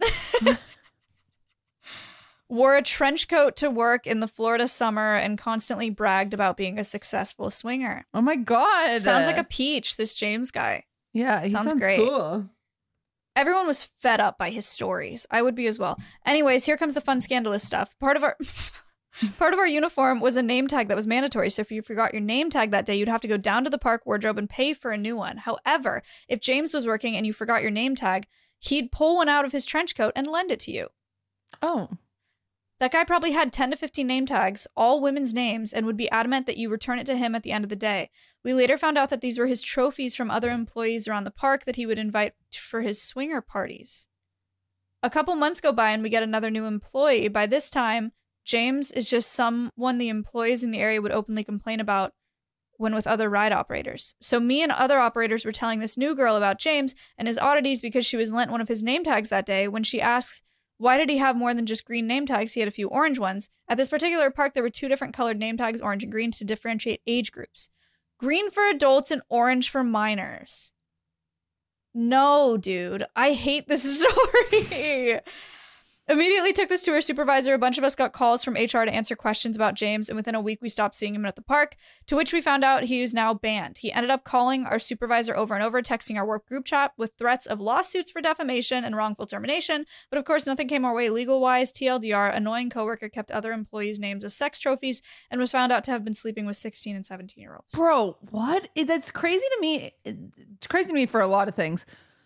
Wore a trench coat to work in the Florida summer and constantly bragged about being a successful swinger. Oh my God. Sounds like a peach, this James guy. Yeah, he sounds great. Cool. Everyone was fed up by his stories. I would be as well. Anyways, here comes the fun scandalous stuff. Part of our uniform was a name tag that was mandatory. So if you forgot your name tag that day, you'd have to go down to the park wardrobe and pay for a new one. However, if James was working and you forgot your name tag, he'd pull one out of his trench coat and lend it to you. Oh. That guy probably had 10 to 15 name tags, all women's names, and would be adamant that you return it to him at the end of the day. We later found out that these were his trophies from other employees around the park that he would invite for his swinger parties. A couple months go by and we get another new employee. By this time, James is just someone the employees in the area would openly complain about when with other ride operators. So me and other operators were telling this new girl about James and his oddities because she was lent one of his name tags that day. When she asks, why did he have more than just green name tags? He had a few orange ones. At this particular park, there were 2 different colored name tags, orange and green, to differentiate age groups. Green for adults and orange for minors. No, dude. I hate this story. Immediately took this to our supervisor. A bunch of us got calls from HR to answer questions about James, and within a week we stopped seeing him at the park, to which we found out he is now banned. He ended up calling our supervisor over and over, texting our work group chat with threats of lawsuits for defamation and wrongful termination, but of course nothing came our way legal-wise. TLDR, annoying coworker kept other employees' names as sex trophies and was found out to have been sleeping with 16 and 17-year-olds. Bro, what? That's crazy to me. It's crazy to me for a lot of things.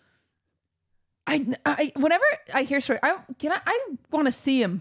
I whenever I hear story, I want to see him.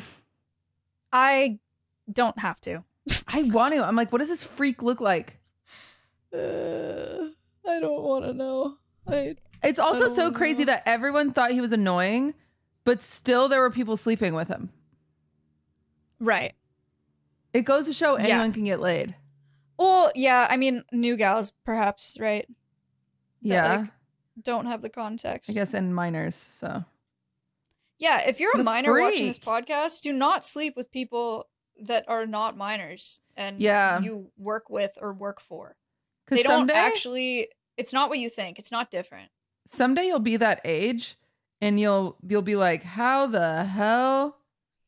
I don't have to. I want to. I'm like, what does this freak look like? I don't want to know. It's also so crazy that everyone thought he was annoying, but still there were people sleeping with him. Right. It goes to show anyone can get laid. Well, yeah, I mean, new gals, perhaps, right? Yeah. Don't have the context. I guess, and minors, so. Yeah, if you're a minor freak. watching this podcast, do not sleep with people that are not minors and you work with or work for. They don't actually, it's not what you think. It's not different. Someday you'll be that age and you'll be like, how the hell?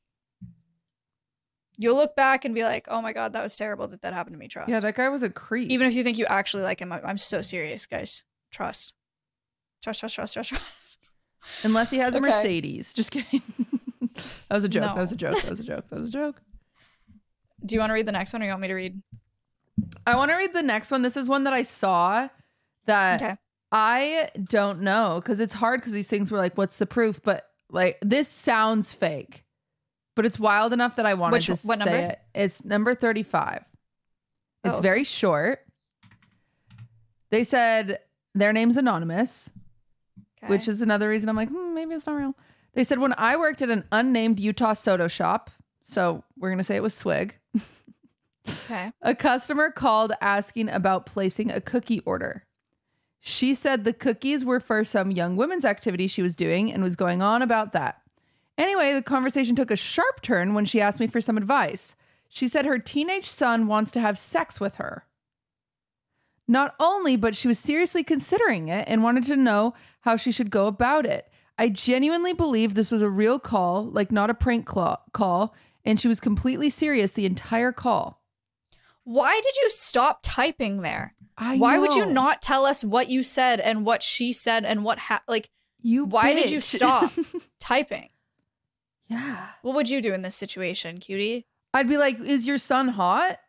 You'll look back and be like, oh my God, that was terrible that happened to me, trust. Yeah, that guy was a creep. Even if you think you actually like him, I'm so serious, guys. Trust. Trust. Unless he has a Mercedes. Just kidding. That was a joke. No. That was a joke. Do you want to read the next one or you want me to read? I want to read the next one. This is one that I saw that I don't know because it's hard because these things were like, what's the proof? But like, this sounds fake, but it's wild enough that I wanted to say number? it. It's number 35. It's very short. They said their name's anonymous. Which is another reason I'm like, maybe it's not real. They said, when I worked at an unnamed Utah soda shop, so we're going to say it was Swig, a customer called asking about placing a cookie order. She said the cookies were for some young women's activity she was doing and was going on about that. Anyway, the conversation took a sharp turn when she asked me for some advice. She said her teenage son wants to have sex with her. Not only, but she was seriously considering it and wanted to know how she should go about it. I genuinely believe this was a real call, like not a prank call, and she was completely serious the entire call. Why did you stop typing there? Why would you not tell us what you said and what she said and what why did you stop typing? Yeah. What would you do in this situation, cutie? I'd be like, is your son hot?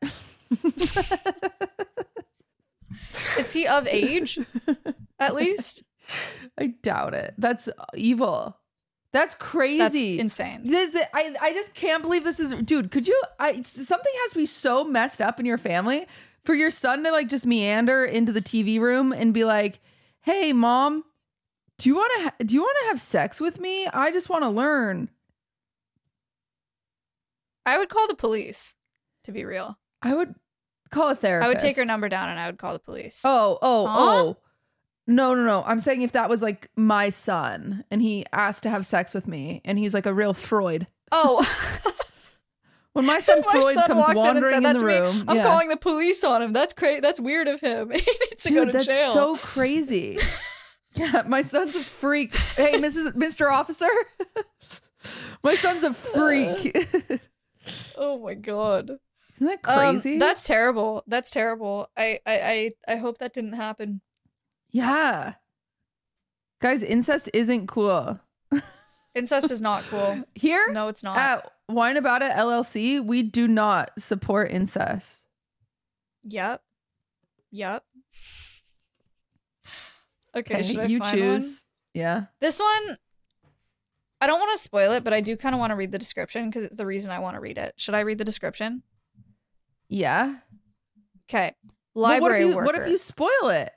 Is he of age? At least? I doubt it. That's evil. That's crazy. That's insane. I just can't believe this is, dude, could you, something has to be so messed up in your family for your son to like just meander into the TV room and be like, hey mom, do you want to have sex with me? I just want to learn. I would call the police, to be real. I would call a therapist. I would take her number down and I would call the police. Oh. No. I'm saying if that was like my son and he asked to have sex with me and he's like a real Freud. Oh. When my son Freud comes wandering in the room. I'm calling the police on him. That's crazy. That's weird of him. He needs to go to jail. That's so crazy. Yeah, my son's a freak. Hey, Mr. Officer. My son's a freak. Oh my God. Isn't that crazy? That's terrible. That's terrible. I hope that didn't happen. Yeah. Guys, incest isn't cool. Incest is not cool. Here? No, it's not. At Wine About It LLC, we do not support incest. Yep. Okay, should I you find choose. one? Yeah. This one, I don't want to spoil it, but I do kind of want to read the description because it's the reason I want to read it. Should I read the description? Yeah. Okay. Library worker. What if you spoil it?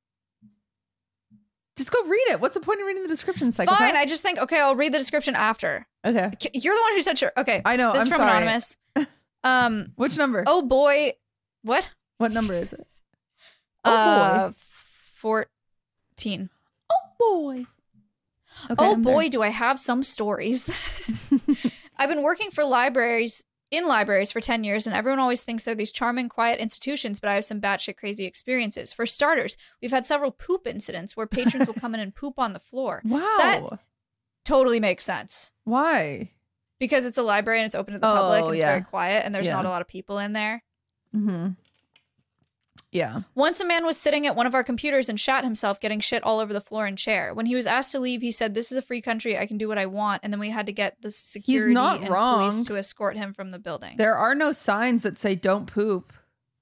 Just go read it. What's the point of reading the description, psychopath? Fine. I just think, okay, I'll read the description after. Okay. You're the one who said sure. Okay. I know. This is from sorry. Anonymous. Which number? Oh boy. What? What number is it? Oh boy. 14. Oh boy. Okay, oh boy, do I have some stories. I've been working for libraries for 10 years, and everyone always thinks they're these charming, quiet institutions, but I have some batshit crazy experiences. For starters, we've had several poop incidents where patrons will come in and poop on the floor. Wow. That totally makes sense. Why? Because it's a library and it's open to the public and it's yeah. very quiet and there's not a lot of people in there. Mm-hmm. Yeah. Once a man was sitting at one of our computers and shat himself, getting shit all over the floor and chair. When he was asked to leave, he said, "This is a free country. I can do what I want." And then we had to get the security and police to escort him from the building. There are no signs that say don't poop.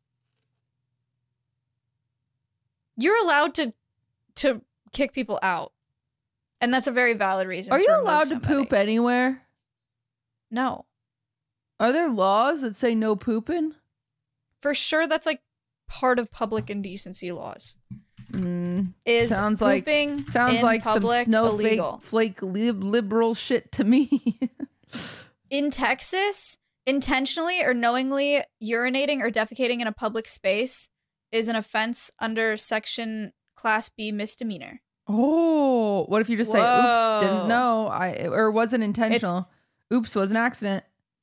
You're allowed to kick people out. And that's a very valid reason. Are to you remove allowed somebody. to poop anywhere? No. Are there laws that say no pooping? For sure, that's like part of public indecency laws. Is sounds pooping sounds in like public some illegal. snowflake liberal shit to me. In Texas, intentionally or knowingly urinating or defecating in a public space is an offense under section Class B misdemeanor. Oh, what if you just say, "Oops, didn't know," or wasn't intentional? Oops, was an accident.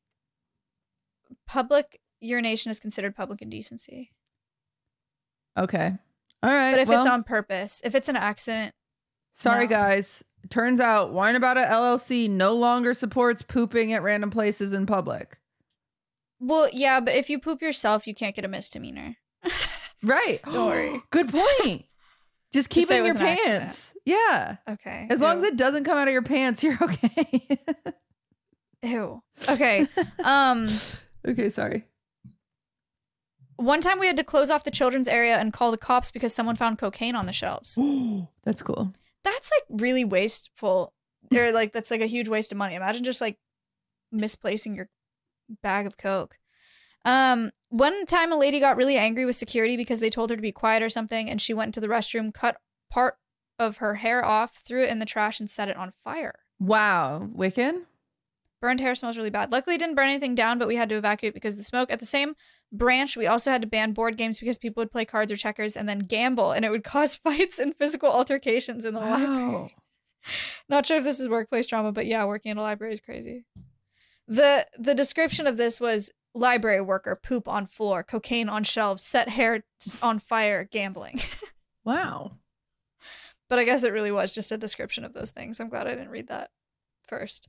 Public urination is considered public indecency. Okay. All right. But if it's on purpose, if it's an accident. Sorry, guys. Turns out Wine About It LLC no longer supports pooping at random places in public. Well, yeah, but if you poop yourself, you can't get a misdemeanor. Right. Don't worry. Good point. Just keep it in your pants. Yeah. Okay. As long as it doesn't come out of your pants, you're okay. Ew. Okay. Okay, sorry. One time we had to close off the children's area and call the cops because someone found cocaine on the shelves. That's cool. That's like really wasteful. Or like that's like a huge waste of money. Imagine just like misplacing your bag of coke. One time a lady got really angry with security because they told her to be quiet or something, and she went into the restroom, cut part of her hair off, threw it in the trash, and set it on fire. Wow. Wiccan? Burned hair smells really bad. Luckily, it didn't burn anything down, but we had to evacuate because of the smoke. At the same branch, we also had to ban board games because people would play cards or checkers and then gamble, and it would cause fights and physical altercations in the library. Not sure if this is workplace trauma, but yeah, working in a library is crazy. The description of this was library worker, poop on floor, cocaine on shelves, set hair on fire, gambling. Wow. But I guess it really was just a description of those things. I'm glad I didn't read that first.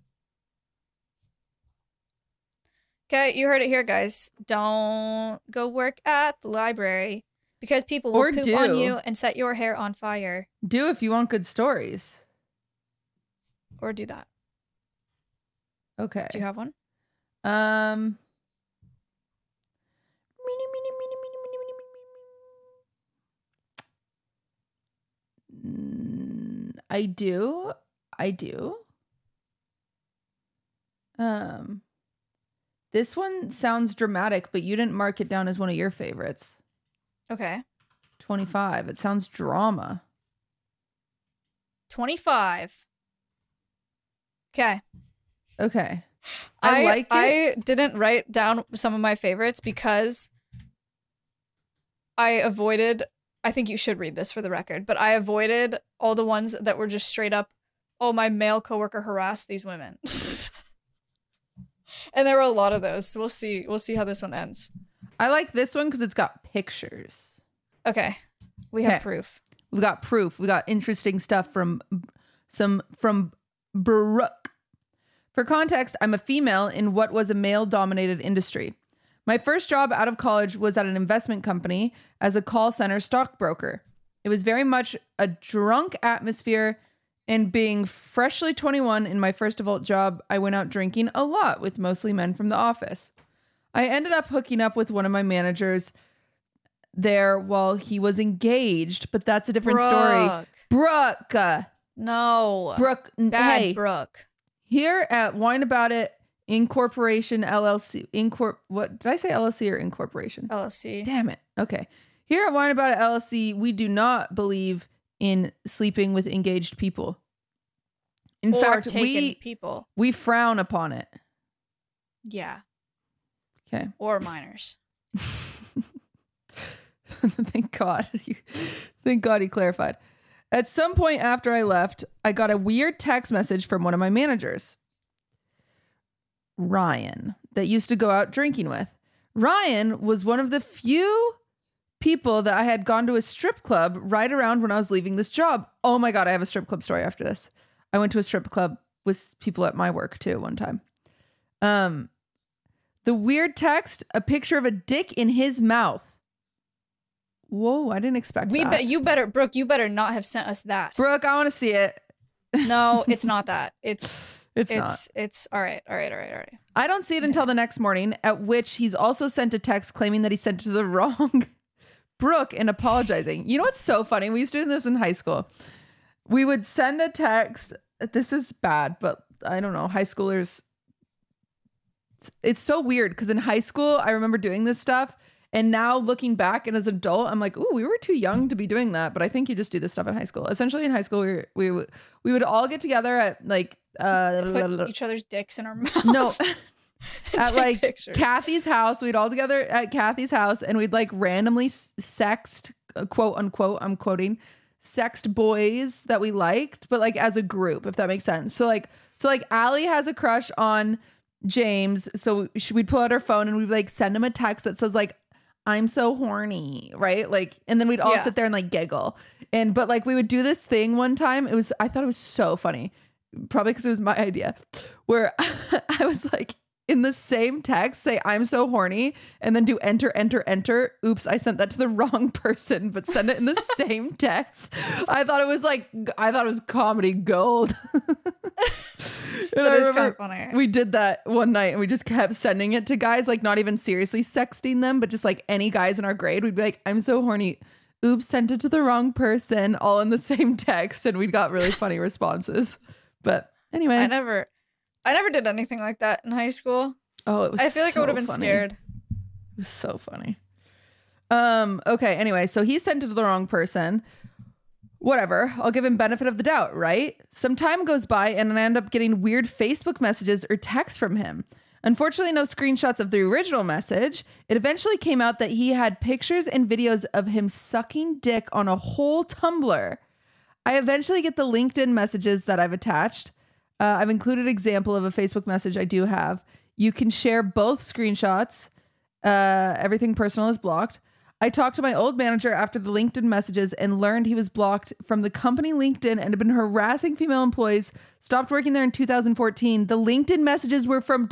Okay, you heard it here, guys. Don't go work at the library because people will poop on you and set your hair on fire. Do if you want good stories. Or do that. Okay. Do you have one? I do. This one sounds dramatic, but you didn't mark it down as one of your favorites. Okay. 25. It sounds drama. 25. Okay. Okay. I like it. I didn't write down some of my favorites because I avoided, I think you should read this for the record, but I avoided all the ones that were just straight up, oh, my male coworker harassed these women. And there were a lot of those. So we'll see how this one ends. I like this one because it's got pictures. Okay. We have proof. We got proof. We got interesting stuff from Brooke. For context, I'm a female in what was a male-dominated industry. My first job out of college was at an investment company as a call center stockbroker. It was very much a drunk atmosphere, and being freshly 21 in my first adult job, I went out drinking a lot with mostly men from the office. I ended up hooking up with one of my managers there while he was engaged, but that's a different story. Brooke. No. Brooke. Bad hey, Brooke. Here at Wine About It Incorporation LLC. What did I say? LLC or Incorporation? LLC. Damn it. Okay. Here at Wine About It LLC, we do not believe in sleeping with engaged people. In fact, we frown upon it. Yeah. Okay. Or minors. Thank God. Thank God he clarified. At some point after I left, I got a weird text message from one of my managers, Ryan, that used to go out drinking with. Ryan was one of the few people that I had gone to a strip club right around when I was leaving this job. Oh my God, I have a strip club story after this. I went to a strip club with people at my work too one time. The weird text, a picture of a dick in his mouth. Whoa, I didn't expect that. You better, Brooke, you better not have sent us that. Brooke, I want to see it. No, it's not that. It's not. It's all right. I don't see it until the next morning, at which he's also sent a text claiming that he sent it to the wrong Brooke and apologizing. You know what's so funny? We used to do this in high school. We would send a text. This is bad, but I don't know. High schoolers. It's so weird because in high school, I remember doing this stuff. And now looking back and as an adult, I'm like, ooh, we were too young to be doing that. But I think you just do this stuff in high school. Essentially in high school, we would all get together at like put each other's dicks in our mouths. No. At like pictures. Kathy's house. We'd all together at Kathy's house and we'd like randomly sext, quote unquote, I'm quoting, sext boys that we liked, but like as a group, if that makes sense. So like Allie has a crush on James. So we'd pull out our phone and we'd like send him a text that says like, I'm so horny, right? Like, and then we'd all sit there and like giggle. But like we would do this thing one time. I thought it was so funny, probably because it was my idea, where I was like in the same text, say I'm so horny, and then do enter. Oops, I sent that to the wrong person, but send it in the same text. I thought it was comedy gold. That is kind of funny. We did that one night and we just kept sending it to guys, like not even seriously sexting them, but just like any guys in our grade. We'd be like, I'm so horny. Oops, sent it to the wrong person, all in the same text. And we got really funny responses. But anyway. I never did anything like that in high school. Oh, it was I feel like I would have been scared. It was so funny. Okay, anyway, so he sent it to the wrong person. Whatever, I'll give him benefit of the doubt, right? Some time goes by and I end up getting weird Facebook messages or texts from him. Unfortunately, no screenshots of the original message. It eventually came out that he had pictures and videos of him sucking dick on a whole Tumblr. I eventually get the LinkedIn messages that I've attached. I've included an example of a Facebook message I do have. You can share both screenshots. Everything personal is blocked. I talked to my old manager after the LinkedIn messages and learned he was blocked from the company LinkedIn and had been harassing female employees. Stopped working there in 2014. The LinkedIn messages were from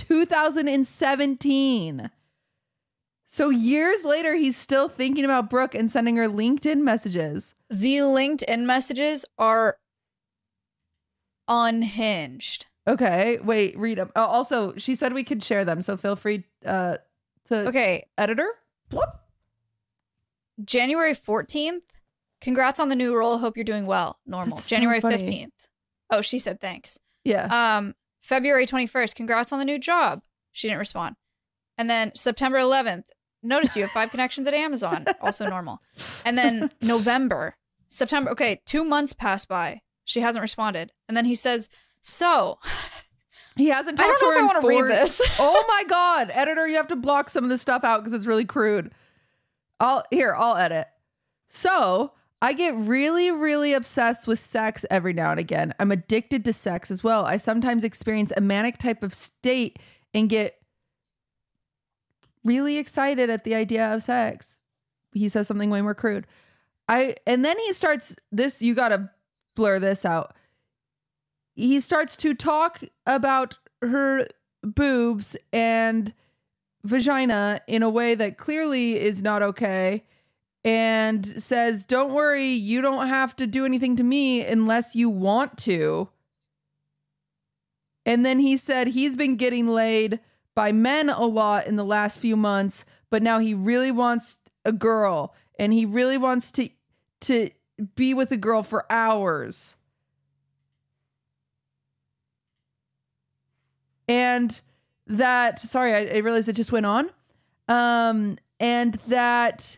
2017. So years later, he's still thinking about Brooke and sending her LinkedIn messages. The LinkedIn messages are unhinged. Okay, wait, read them. Also, she said we could share them, so feel free to... Okay. Editor? Plop. January 14th. Congrats on the new role. Hope you're doing well. Normal. That's so January funny. 15th. Oh, she said thanks. Yeah. February 21st. Congrats on the new job. She didn't respond. And then September 11th. Notice you have 5 connections at Amazon. Also normal. And then November. September. Okay, 2 months pass by. She hasn't responded. And then he says, so... He hasn't I talked don't to know her if in I 4... want to read this. Oh my God. Editor, you have to block some of this stuff out because it's really crude. I'll edit. So I get really, really obsessed with sex every now and again. I'm addicted to sex as well. I sometimes experience a manic type of state and get really excited at the idea of sex. He says something way more crude. And then he starts this, you got to blur this out. He starts to talk about her boobs and vagina in a way that clearly is not okay, and says, don't worry, you don't have to do anything to me unless you want to. And then he said he's been getting laid by men a lot in the last few months, but now he really wants a girl and he really wants to be with a girl for hours. And that, sorry, I realized it just went on. And that,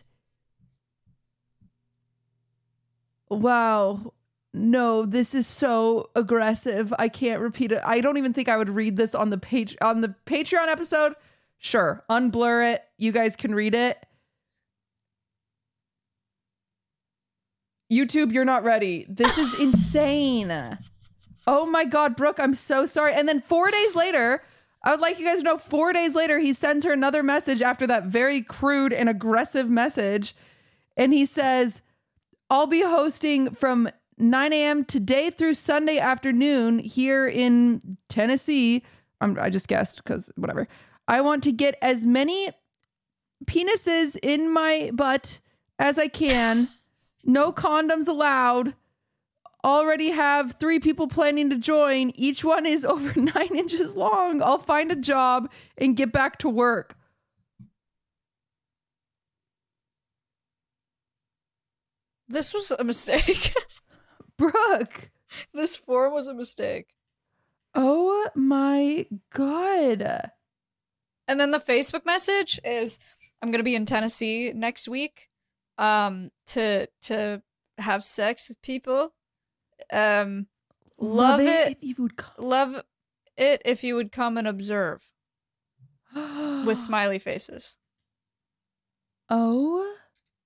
wow, no, this is so aggressive. I can't repeat it. I don't even think I would read this on the Patreon episode. Sure, unblur it. You guys can read it. YouTube, you're not ready. This is insane. Oh my God, Brooke, I'm so sorry. And then 4 days later, I would like you guys to know, 4 days later, he sends her another message after that very crude and aggressive message. And he says, I'll be hosting from 9 a.m. today through Sunday afternoon here in Tennessee. I just guessed because whatever. I want to get as many penises in my butt as I can. No condoms allowed. Already have 3 people planning to join. Each one is over 9 inches long. I'll find a job and get back to work. This was a mistake. Brooke. This form was a mistake. Oh my God. And then the Facebook message is, I'm going to be in Tennessee next week to have sex with people. Love it if you would come. Love it if you would come and observe. With smiley faces. Oh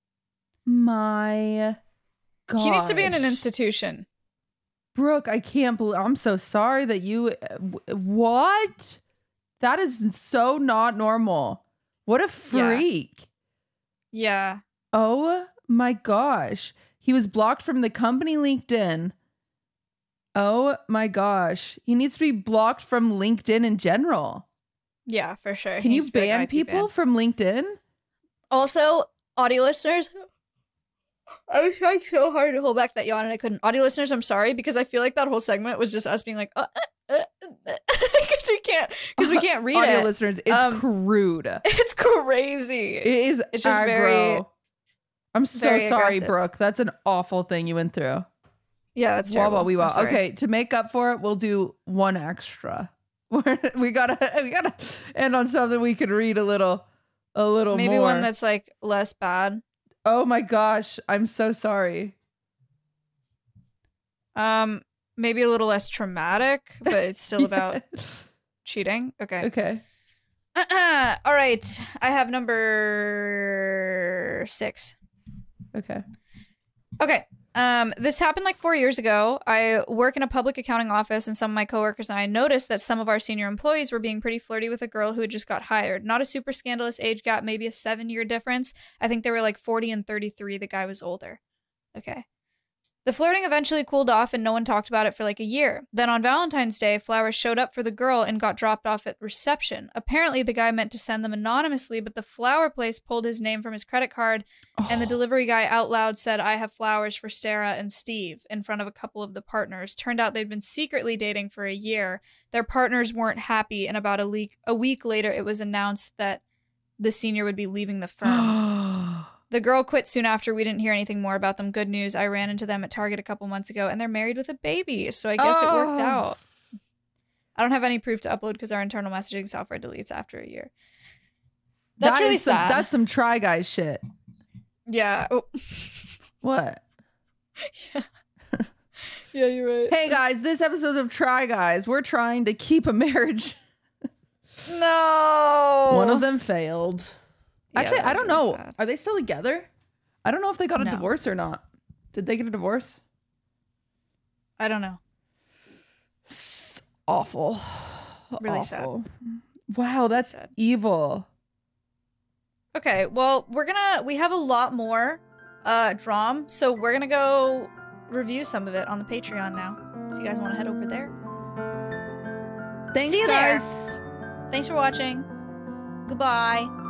my God. He needs to be in an institution. Brooke, I can't believe, I'm so sorry that you, what? That is so not normal. What a freak. Yeah. Oh my gosh. He was blocked from the company LinkedIn. Oh my gosh. He needs to be blocked from LinkedIn in general. Yeah, for sure. Can you ban people from LinkedIn? Also, audio listeners, I was trying so hard to hold back that yawn and I couldn't. Audio listeners, I'm sorry, because I feel like that whole segment was just us being like, because we can't read audio it. Listeners, it's crude. It's crazy. It is. It's just aggro. very. I'm so very sorry, aggressive. Brooke. That's an awful thing you went through. Yeah, that's terrible. Wah, wah, wee, wah. I'm sorry. Okay, to make up for it, we'll do one extra. we gotta end on something we could read a little Maybe more. one that's like less bad. Oh my gosh, I'm so sorry. Maybe a little less traumatic, but it's still about cheating. Okay. Okay. All right. I have number 6. Okay. Okay. This happened like 4 years ago. I work in a public accounting office, and some of my coworkers and I noticed that some of our senior employees were being pretty flirty with a girl who had just got hired. Not a super scandalous age gap, maybe a 7-year difference. I think they were like 40 and 33. The guy was older. Okay. The flirting eventually cooled off and no one talked about it for like a year. Then on Valentine's Day, flowers showed up for the girl and got dropped off at reception. Apparently, the guy meant to send them anonymously, but the flower place pulled his name from his credit card, and the delivery guy out loud said, "I have flowers for Sarah and Steve," in front of a couple of the partners. Turned out they'd been secretly dating for a year. Their partners weren't happy, and about a week later, it was announced that the senior would be leaving the firm. The girl quit soon after. We didn't hear anything more about them. Good news, I ran into them at Target a couple months ago, and they're married with a baby, so I guess it worked out. I don't have any proof to upload because our internal messaging software deletes after a year. That's really sad. That's some Try Guys shit. Yeah. Oh. What? Yeah. Yeah, you're right. Hey guys, this episode of Try Guys, we're trying to keep a marriage. No. One of them failed. Actually, Yeah, I don't know. sad. Are they still together? I don't know if they got a No. divorce or not. Did they get a divorce? I don't know. Awful. Really Awful. Wow, that's sad. evil. Okay, well, we have a lot more Drom, so we're gonna go review some of it on the Patreon now. If you guys want to head over there. Thanks, See you guys. there. Thanks for watching. Goodbye.